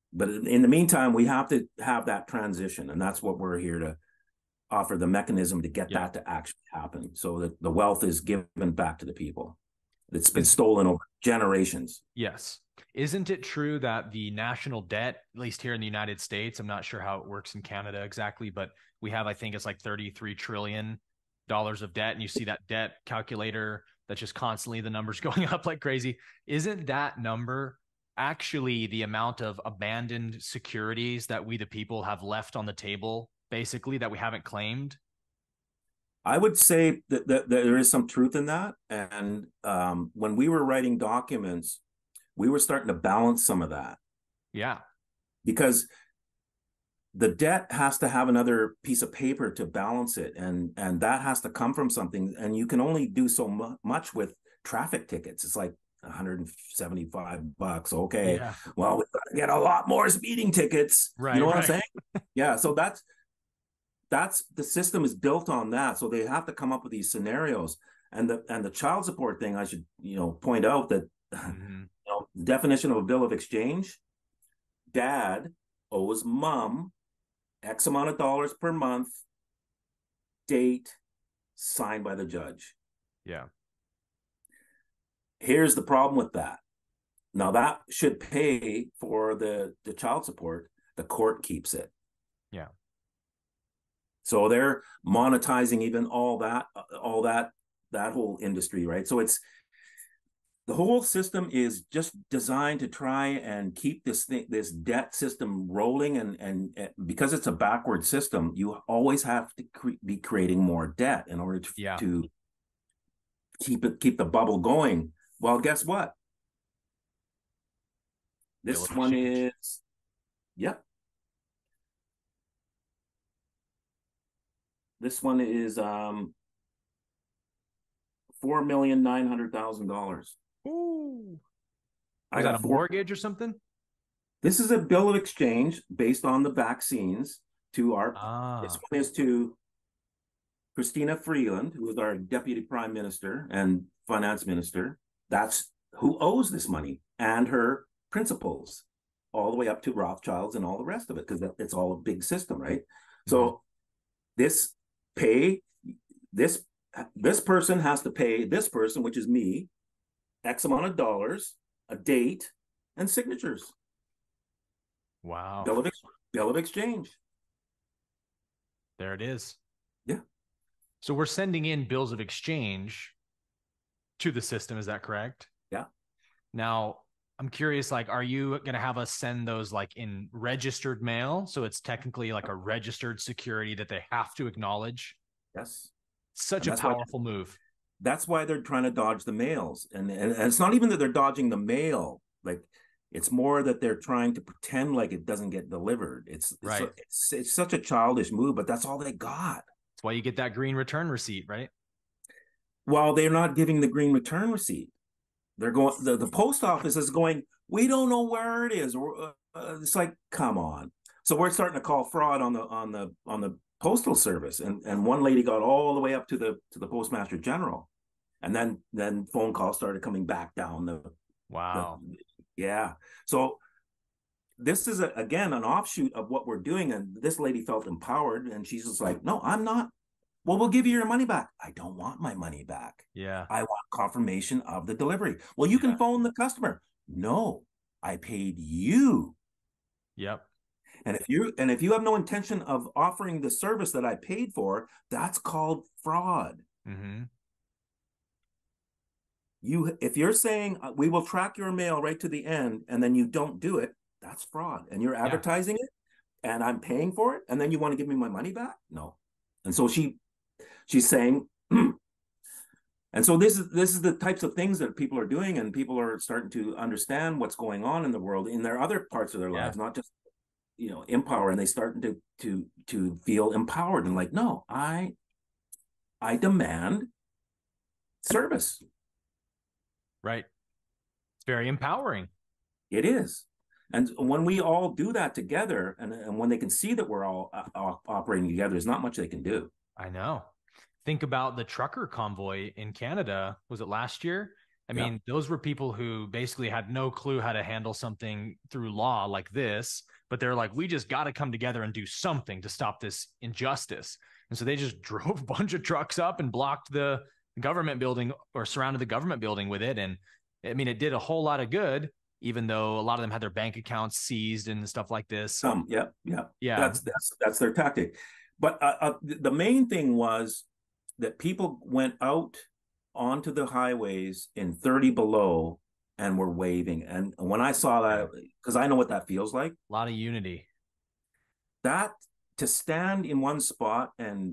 but in the meantime, we have to have that transition, and that's what we're here to offer, the mechanism to get Yeah. that to actually happen, so that the wealth is given back to the people. It's been Is, stolen over generations. yes. Isn't it true that the national debt, at least here in the United States, I'm not sure how it works in Canada exactly, but we have, I think it's like thirty-three trillion dollars of debt. And you see that debt calculator that's just constantly the numbers going up like crazy. Isn't that number actually the amount of abandoned securities that we, the people, have left on the table, basically, that we haven't claimed? I would say that, that, that there is some truth in that. And um, when we were writing documents, we were starting to balance some of that. Yeah. Because the debt has to have another piece of paper to balance it. And, and that has to come from something. And you can only do so mu- much with traffic tickets. It's like one hundred seventy-five bucks. Okay. Yeah. Well, we've got to get a lot more speeding tickets. Right. You know what right. I'm saying? Yeah. So that's, that's the system is built on that. So they have to come up with these scenarios. And the and the child support thing, I should, you know, point out that mm-hmm. you know, definition of a bill of exchange, dad owes mom X amount of dollars per month, date, signed by the judge. Yeah. Here's the problem with that. Now that should pay for the, the child support. The court keeps it. Yeah. So they're monetizing even all that, all that, that whole industry, right? So it's, the whole system is just designed to try and keep this thing, this debt system rolling. And, and, and because it's a backward system, you always have to cre- be creating more debt in order to, yeah. to keep it, keep the bubble going. Well, guess what? This one is, yep. This one is um, four million nine hundred thousand dollars. Ooh, is that a four, mortgage or something? This is a bill of exchange based on the vaccines to our. Ah. This one is to Christina Freeland, who is our deputy prime minister and finance minister. That's who owes this money, and her principals, all the way up to Rothschilds and all the rest of it, because it's all a big system, right? Mm-hmm. So this pay this this person has to pay this person, which is me, X amount of dollars, a date, and signatures. Wow. Bill of, ex- bill of exchange. There it is. Yeah. So we're sending in bills of exchange to the system. Is that correct? Yeah. Now, I'm curious, like, are you going to have us send those like in registered mail? So it's technically like a registered security that they have to acknowledge. Yes. Such a powerful why, move. That's why they're trying to dodge the mails. And, and, and it's not even that they're dodging the mail. Like, it's more that they're trying to pretend like it doesn't get delivered. It's, it's right. It's, it's such a childish move, but that's all they got. That's why you get that green return receipt, right? Well, they're not giving the green return receipt. They're going, the, the post office is going, we don't know where it is. Or uh, it's like, come on. So we're starting to call fraud on the, on the, on the postal service. And, and one lady got all the way up to the, to the postmaster general. And then, then phone calls started coming back down the, wow. The, yeah. So this is a, again, an offshoot of what we're doing. And this lady felt empowered, and she's just like, no, I'm not. Well, we'll give you your money back. I don't want my money back. Yeah. I want confirmation of the delivery. Well, you yeah. can phone the customer. No, I paid you. Yep. And if you and if you have no intention of offering the service that I paid for, that's called fraud. Mm-hmm. You, if you're saying we will track your mail right to the end, and then you don't do it, that's fraud. And you're advertising yeah. it, and I'm paying for it, and then you want to give me my money back? No. And so she, she's saying, and so this is this is the types of things that people are doing, and people are starting to understand what's going on in the world in their other parts of their yeah. lives, not just, you know, empower, and they starting to to to feel empowered and like, no, I, I demand service. Right. It's very empowering. It is. And when we all do that together, and, and when they can see that we're all uh, operating together, there's not much they can do. I know. Think about the trucker convoy in Canada. Was it last year? I Yeah. mean, those were people who basically had no clue how to handle something through law like this, but they're like, we just got to come together and do something to stop this injustice. And so they just drove a bunch of trucks up and blocked the government building or surrounded the government building with it. And I mean, it did a whole lot of good, even though a lot of them had their bank accounts seized and stuff like this. Um, yeah, yeah. Yeah. That's that's that's their tactic. But uh, uh, the main thing was that people went out onto the highways in thirty below and were waving. And when I saw that, because I know what that feels like, A lot of unity. that to stand in one spot and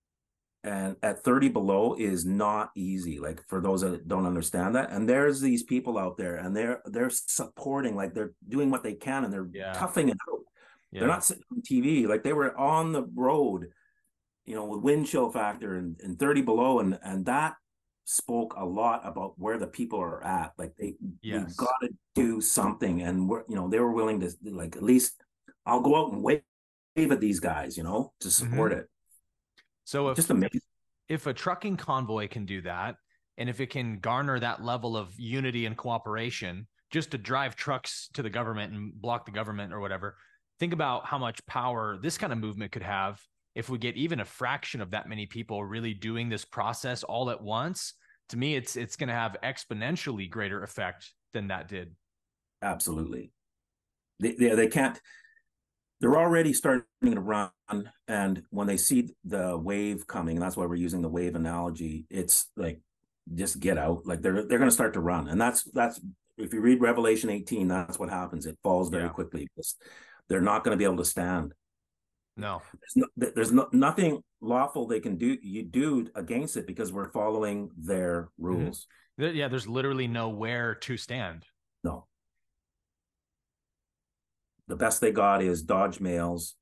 and at thirty below is not easy, like for those that don't understand that. And there's these people out there and they're they're supporting, like they're doing what they can and they're Yeah. toughing it out. Yeah. They're not sitting on T V, like they were on the road, you know, with wind chill factor and, and thirty below, and and that spoke a lot about where the people are at. Like they Yes. we got to do something, and we're, you know, they were willing to, like, at least I'll go out and wave at these guys, you know, to support Mhm. it. So if Just amazing. if a trucking convoy can do that, and if it can garner that level of unity and cooperation just to drive trucks to the government and block the government or whatever, think about how much power this kind of movement could have if we get even a fraction of that many people really doing this process all at once. To me, it's it's going to have exponentially greater effect than that did. Absolutely. They, they, they can't, they're already starting to run. And when they see the wave coming, and that's why we're using the wave analogy, it's like, just get out. Like they're, they're going to start to run. And that's, that's, if you read Revelation eighteen, that's what happens. It falls very Yeah. quickly because they're not going to be able to stand. No, There's, no, there's no, nothing lawful they can do, you do against it, because we're following their rules. mm-hmm. Yeah, there's literally nowhere to stand. No. The best they got is dodge mails,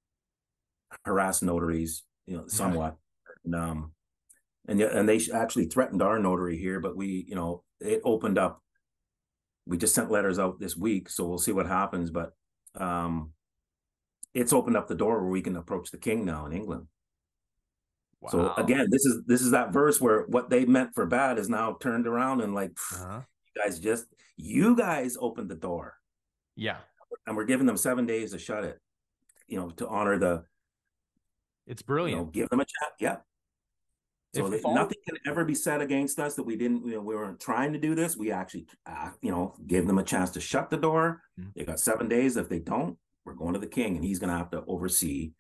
harass notaries, you know, somewhat. Yeah. And, um, and and they actually threatened our notary here, but we, you know, it opened up. We just sent letters out this week, so we'll see what happens. But um, it's opened up the door where we can approach the king now in England. Wow. So again, this is this is that verse where what they meant for bad is now turned around and like, uh-huh. you guys just you guys opened the door. Yeah. And we're giving them seven days to shut it, you know, to honor the. It's brilliant. You know, give them a chat. Yeah. So that all... nothing can ever be said against us that we didn't, you know, we weren't trying to do this. We actually, uh, you know, gave them a chance to shut the door. Mm-hmm. They got seven days. If they don't, we're going to the king, and he's going to have to oversee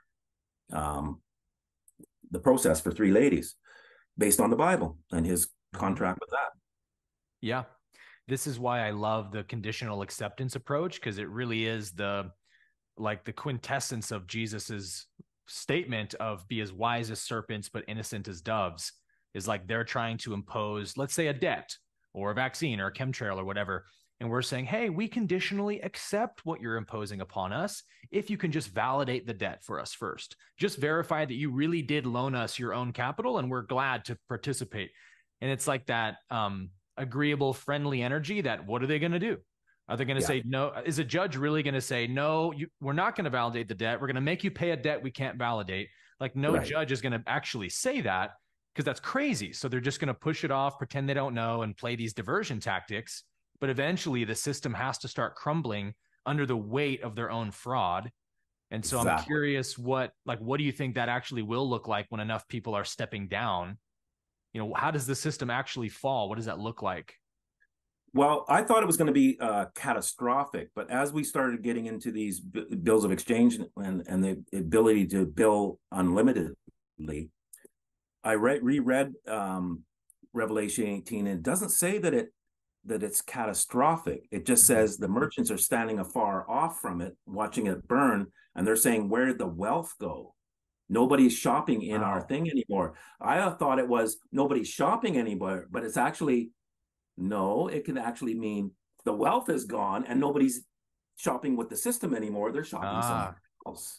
um, the process for three ladies based on the Bible and his contract with that. Yeah. This is why I love the conditional acceptance approach, because it really is the like the quintessence of Jesus's statement of be as wise as serpents but innocent as doves. Is like they're trying to impose, let's say, a debt or a vaccine or a chemtrail or whatever, and we're saying, hey, we conditionally accept what you're imposing upon us if you can just validate the debt for us first. Just verify that you really did loan us your own capital, and we're glad to participate. And it's like that um agreeable, friendly energy that what are they going to do? Are they going to yeah. say no? Is a judge really going to say, no, you, we're not going to validate the debt. We're going to make you pay a debt we can't validate. Like no right. judge is going to actually say that, because that's crazy. So they're just going to push it off, pretend they don't know, and play these diversion tactics. But eventually the system has to start crumbling under the weight of their own fraud. And so exactly. I'm curious what, like, what do you think that actually will look like when enough people are stepping down? You know, how does the system actually fall? What does that look like? Well, I thought it was going to be uh, catastrophic, but as we started getting into these b- bills of exchange and, and the ability to bill unlimitedly, I re- reread um, Revelation eighteen, and it doesn't say that it that it's catastrophic. It just says the merchants are standing afar off from it, watching it burn, and they're saying, where did the wealth go? Nobody's shopping in wow. our thing anymore. I thought it was nobody's shopping anymore, but it's actually, no, it can actually mean the wealth is gone and nobody's shopping with the system anymore. They're shopping ah. somewhere else.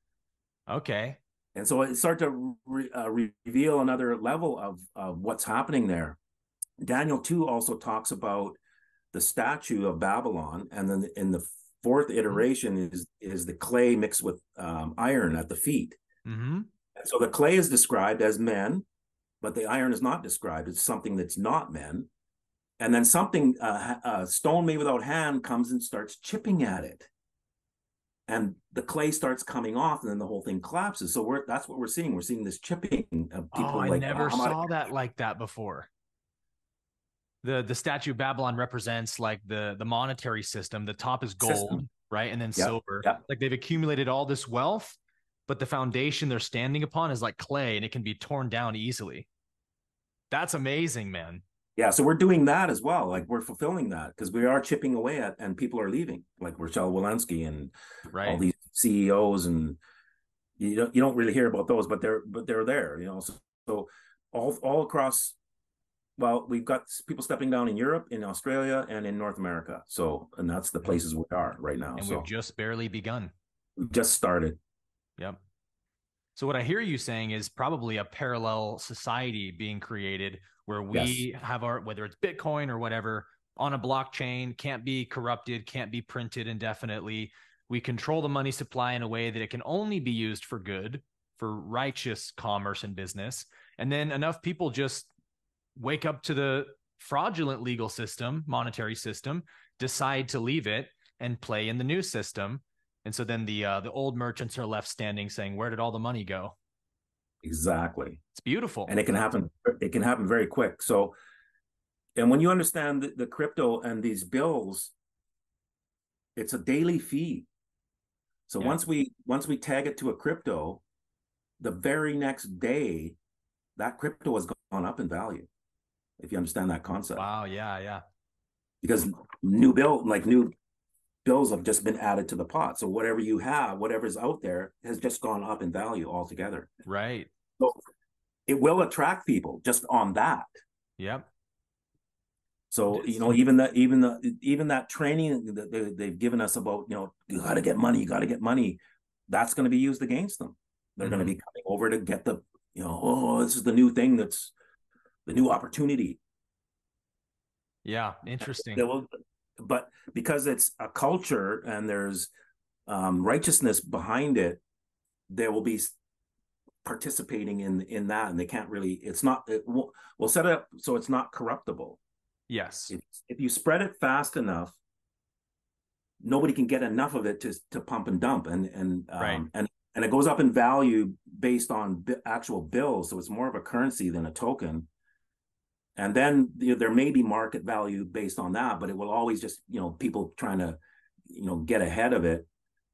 Okay. And so it started to re, uh, reveal another level of, of what's happening there. Daniel two also talks about the statue of Babylon. And then in the fourth iteration mm-hmm. is, is the clay mixed with um, iron at the feet. Mm-hmm. So the clay is described as men, but the iron is not described. It's something that's not men. and then something, uh, a stone made without hand comes and starts chipping at it, and the clay starts coming off, and then the whole thing collapses. So we're that's what we're seeing. We're seeing this chipping of Oh, people I like, oh, never I'm out saw of that like that before. The the Statue of Babylon represents like the the monetary system. The top is gold, system. right? And then Yeah, silver. yeah, Like they've accumulated all this wealth, but the foundation they're standing upon is like clay and it can be torn down easily. That's amazing, man. yeah. So we're doing that as well. Like we're fulfilling that because we are chipping away at, and people are leaving, like Rochelle Walensky and all Right. these C E Os, and you don't you don't really hear about those, but they're but they're there, you know. So, so all all across. Well, we've got people stepping down in Europe, in Australia, and in North America. So, and that's the Yep. places we are right now. And we've So just barely begun. we've just started. Yep. So what I hear you saying is probably a parallel society being created where Yes, we have our, whether it's Bitcoin or whatever, on a blockchain, can't be corrupted, can't be printed indefinitely. We control the money supply in a way that it can only be used for good, for righteous commerce and business. And then enough people just wake up to the fraudulent legal system, monetary system, decide to leave it and play in the new system. And so then the uh, the old merchants are left standing saying, where did all the money go? exactly. It's beautiful. And it can happen. It can happen very quick. So, and when you understand the, the crypto and these bills, it's a daily fee. So Yeah. once we once we tag it to a crypto, the very next day, that crypto has gone up in value. If you understand that concept, Wow. Yeah. Yeah. because new bill like new bills have just been added to the pot. So whatever you have, whatever's out there, has just gone up in value altogether. Right. So it will attract people just on that. Yep. So you know, even that, even the, even that training that they, they've given us about, you know, you got to get money, you got to get money. That's going to be used against them. They're mm-hmm. going to be coming over to get the, you know, oh, this is the new thing, that's the new opportunity. Yeah, interesting. They will, but because it's a culture and there's um, righteousness behind it, there will be participating in in that, and they can't really. It's not. It, we'll, we'll set it up so it's not corruptible. Yes. If, if you spread it fast enough, nobody can get enough of it to to pump and dump, and and um, right. and and it goes up in value based on bi- actual bills. So it's more of a currency than a token. And then you know, there may be market value based on that, but it will always just, you know, people trying to, you know, get ahead of it.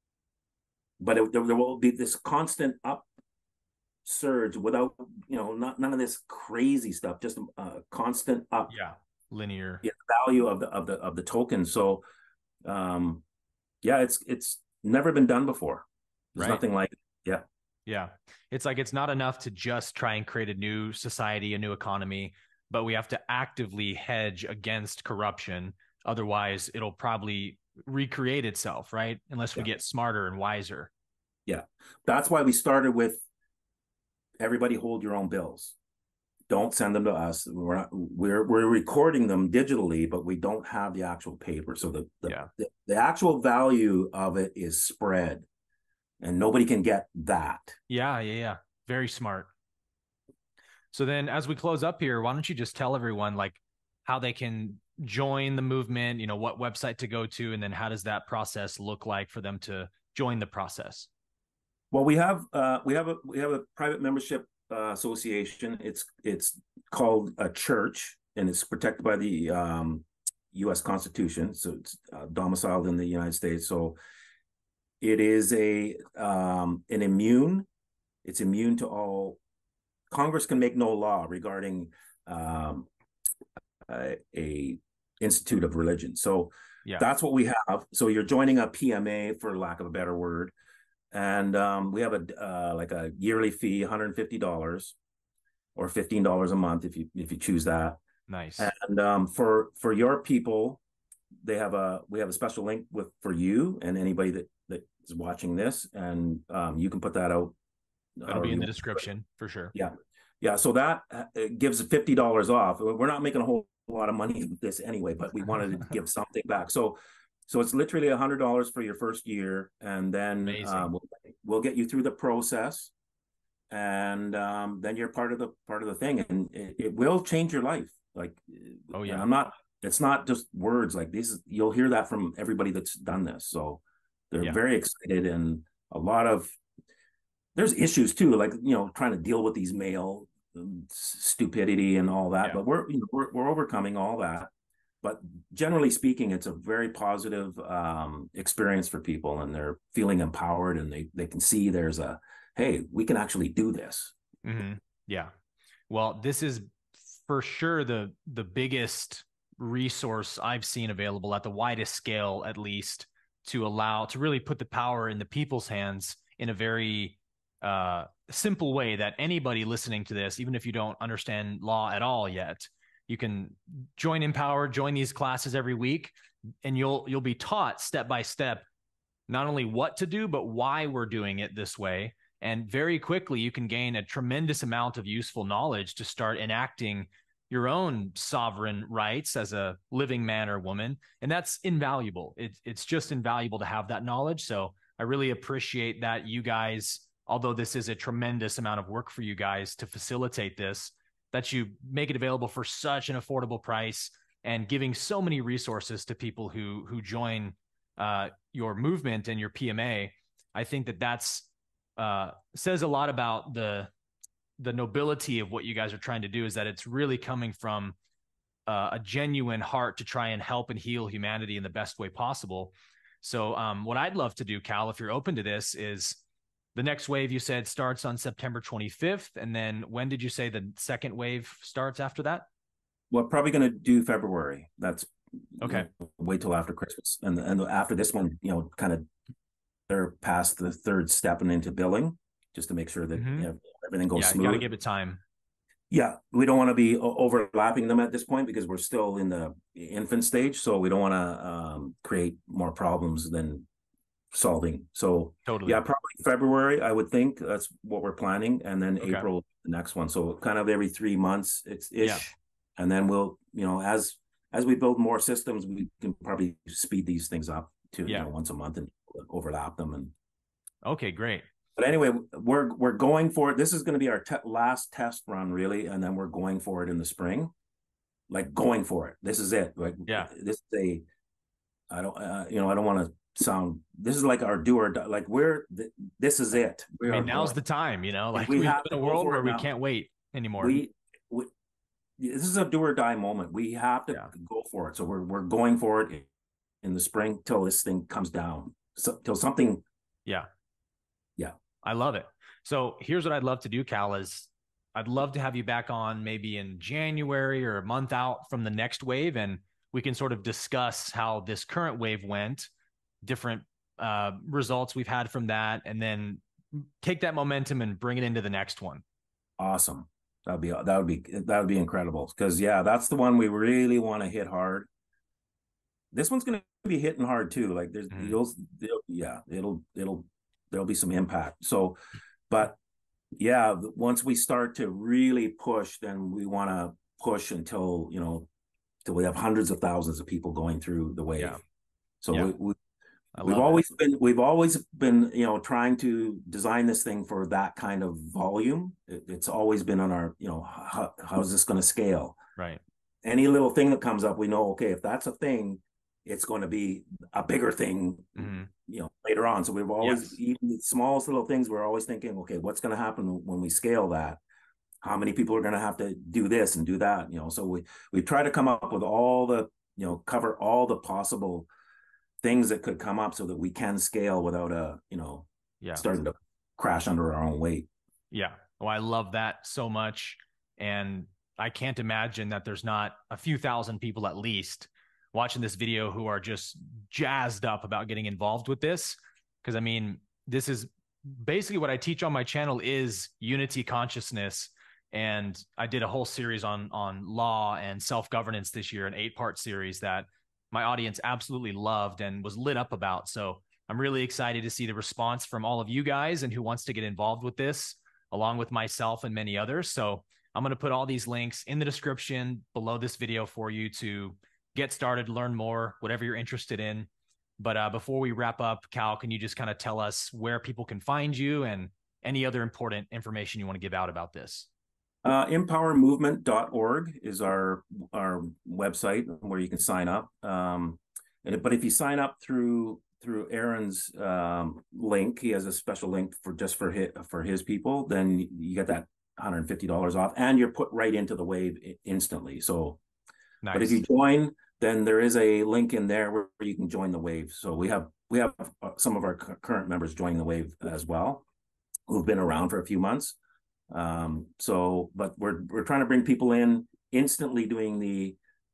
But it, there, there will be this constant up surge without, you know, not none of this crazy stuff, just a constant up. Yeah, linear. Yeah, value of the of the of the token. So, um, yeah, it's it's never been done before. There's right. nothing like it. Yeah. Yeah, it's like it's not enough to just try and create a new society, a new economy, but we have to actively hedge against corruption. Otherwise, it'll probably recreate itself, right? Unless we yeah. get smarter and wiser. Yeah. That's why we started with everybody hold your own bills. Don't send them to us. We're not, we're we're recording them digitally, but we don't have the actual paper. So the the, yeah. the, the actual value of it is spread, and nobody can get that. Yeah, yeah, yeah. Very smart. So then as we close up here, why don't you just tell everyone like how they can join the movement, you know, what website to go to, and then how does that process look like for them to join the process? Well, we have uh, we have a we have a private membership uh, association. It's it's called a church, and it's protected by the um, U S Constitution. So it's uh, domiciled in the United States. So it is a um, an immune. It's immune to all. Congress can make no law regarding um, a, a institute of religion. So yeah. that's what we have. So you're joining a P M A, for lack of a better word, and um, we have a uh, like a yearly fee, one hundred fifty dollars or fifteen dollars a month if you if you choose that. Nice. And um, for for your people, they have a we have a special link with for you and anybody that that is watching this, and um, you can put that out. That'll be in the description for sure. Yeah. Yeah. So that uh, gives fifty dollars off. We're not making a whole lot of money with this anyway, but we wanted to give something back. So, so it's literally a hundred dollars for your first year. And then um, we'll, we'll get you through the process. And um, then you're part of the, part of the thing, and it, it will change your life. Like, oh yeah, I'm not, it's not just words like these. You'll hear that from everybody that's done this. So they're Yeah. very excited, and a lot of there's issues too, like you know, trying to deal with these male um, stupidity and all that. Yeah. But we're you know we're we're overcoming all that. But generally speaking, it's a very positive um, experience for people, and they're feeling empowered, and they they can see there's a hey, we can actually do this. Mm-hmm. Yeah. Well, this is for sure the the biggest resource I've seen available at the widest scale, at least, to allow to really put the power in the people's hands in a very uh, simple way that anybody listening to this, even if you don't understand law at all yet, you can join Empower, join these classes every week, and you'll you'll be taught step by step not only what to do, but why we're doing it this way. And very quickly, you can gain a tremendous amount of useful knowledge to start enacting your own sovereign rights as a living man or woman. And that's invaluable. It, it's just invaluable to have that knowledge. So I really appreciate that you guys, although this is a tremendous amount of work for you guys to facilitate this, that you make it available for such an affordable price and giving so many resources to people who who join uh, your movement and your P M A. I think that that's uh, says a lot about the the nobility of what you guys are trying to do, is that it's really coming from uh, a genuine heart to try and help and heal humanity in the best way possible. So um, what I'd love to do, Cal, if you're open to this, is the next wave you said starts on September twenty-fifth. And then when did you say the second wave starts after that? Well, probably going to do February. That's okay. You know, wait till after Christmas, and and after this one, you know, kind of they're past the third step and into billing, just to make sure that mm-hmm. you know, everything goes yeah, smooth. You got to give it time. Yeah, we don't want to be overlapping them at this point because we're still in the infant stage, so we don't want to um, create more problems than solving. So totally. Yeah, probably February, I would think that's what we're planning, and then okay. April the next one. So kind of every three months, it's ish, yeah. And then we'll, you know, as as we build more systems, we can probably speed these things up to yeah. you know once a month and overlap them. And okay, great. But anyway, we're we're going for it. This is going to be our te last test run, really, and then we're going for it in the spring. Like going for it. This is it. Like yeah, this is a. I don't, uh, you know, I don't want to sound. This is like our do or die. Like we're. Th this is it. We I mean, now's going. the time. You know, like we, we have live in a world where we can't wait anymore. We, we. This is a do or die moment. We have to yeah. go for it. So we're we're going for it in the spring till this thing comes down. So till something. Yeah. Yeah. I love it. So here's what I'd love to do, Cal, is I'd love to have you back on maybe in January or a month out from the next wave, and we can sort of discuss how this current wave went, different uh, results we've had from that, and then take that momentum and bring it into the next one. Awesome. That would be, that would be, that would be incredible. Cause yeah, that's the one we really want to hit hard. This one's going to be hitting hard too. Like there's, mm-hmm. you'll, you'll, yeah, it'll, it'll, there'll be some impact. So, but yeah, once we start to really push, then we want to push until, you know, till we have hundreds of thousands of people going through the wave. Yeah. So yeah. we, we we've always it. been, we've always been, you know, trying to design this thing for that kind of volume. It, it's always been on our, you know, how, how is this going to scale? Right. Any little thing that comes up, we know, okay, if that's a thing, it's going to be a bigger thing, mm-hmm. you know, later on. So we've always, yes. even the smallest little things, we're always thinking, okay, what's going to happen when we scale that? How many people are going to have to do this and do that? You know, so we, we try to come up with all the, you know, cover all the possible things that could come up so that we can scale without a, you know, yeah. starting to crash under our own weight. Yeah. Well, I love that so much. And I can't imagine that there's not a few thousand people at least watching this video who are just jazzed up about getting involved with this. Because I mean, this is basically what I teach on my channel is unity consciousness. And I did a whole series on, on law and self-governance this year, an eight part series that my audience absolutely loved and was lit up about. So I'm really excited to see the response from all of you guys and who wants to get involved with this, along with myself and many others. So I'm going to put all these links in the description below this video for you to get started, learn more, whatever you're interested in. But uh, before we wrap up, Cal, can you just kind of tell us where people can find you and any other important information you want to give out about this? Uh, empower movement dot org is our our website where you can sign up. Um, and, but if you sign up through through Aaron's um, link, he has a special link for just for his, for his people. Then you get that one hundred fifty dollars off, and you're put right into the wave instantly. So, nice. But if you join, then there is a link in there where you can join the wave. So we have we have some of our current members joining the wave as well, who've been around for a few months. Um, so, but we're we're trying to bring people in instantly doing the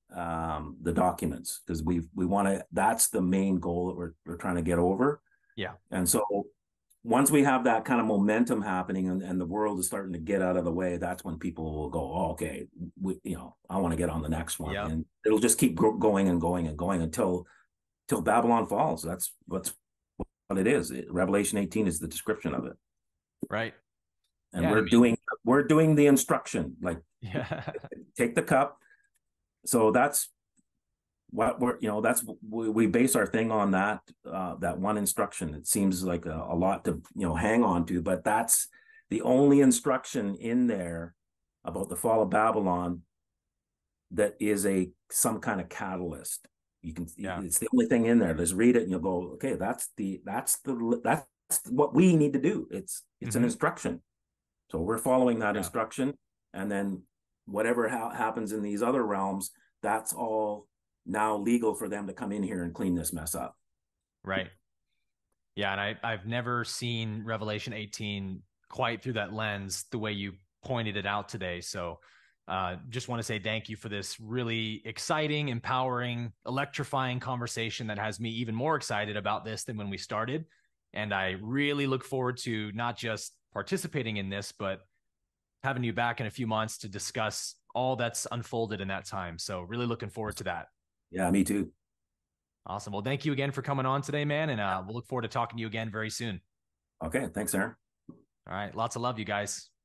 um the documents, because we we want to, that's the main goal that we're we're trying to get over. Yeah. And so once we have that kind of momentum happening, and, and the world is starting to get out of the way, that's when people will go, oh, okay, we, you know, I want to get on the next one. Yep. And it'll just keep going and going and going until till Babylon falls. That's what's what it is. It, Revelation eighteen is the description of it. Right. And yeah, we're I mean, doing we're doing the instruction, like, yeah, take the cup. So that's what we're, you know, that's we, we base our thing on, that uh, that one instruction. It seems like a, a lot to, you know, hang on to, but that's the only instruction in there about the fall of Babylon that is a some kind of catalyst. You can, yeah. It's the only thing in there. Just read it and you'll go, okay, that's the that's the that's what we need to do. It's it's mm-hmm. an instruction. So we're following that yeah. instruction, and then whatever ha- happens in these other realms, that's all now legal for them to come in here and clean this mess up. Right. Yeah. And I, I've never seen Revelation eighteen quite through that lens, the way you pointed it out today. So uh, just want to say thank you for this really exciting, empowering, electrifying conversation that has me even more excited about this than when we started. And I really look forward to not just participating in this, but having you back in a few months to discuss all that's unfolded in that time. So really looking forward to that. Yeah, me too. Awesome. Well, thank you again for coming on today, man. And uh, we'll look forward to talking to you again very soon. Okay. Thanks, Aaron. All right. Lots of love, you guys.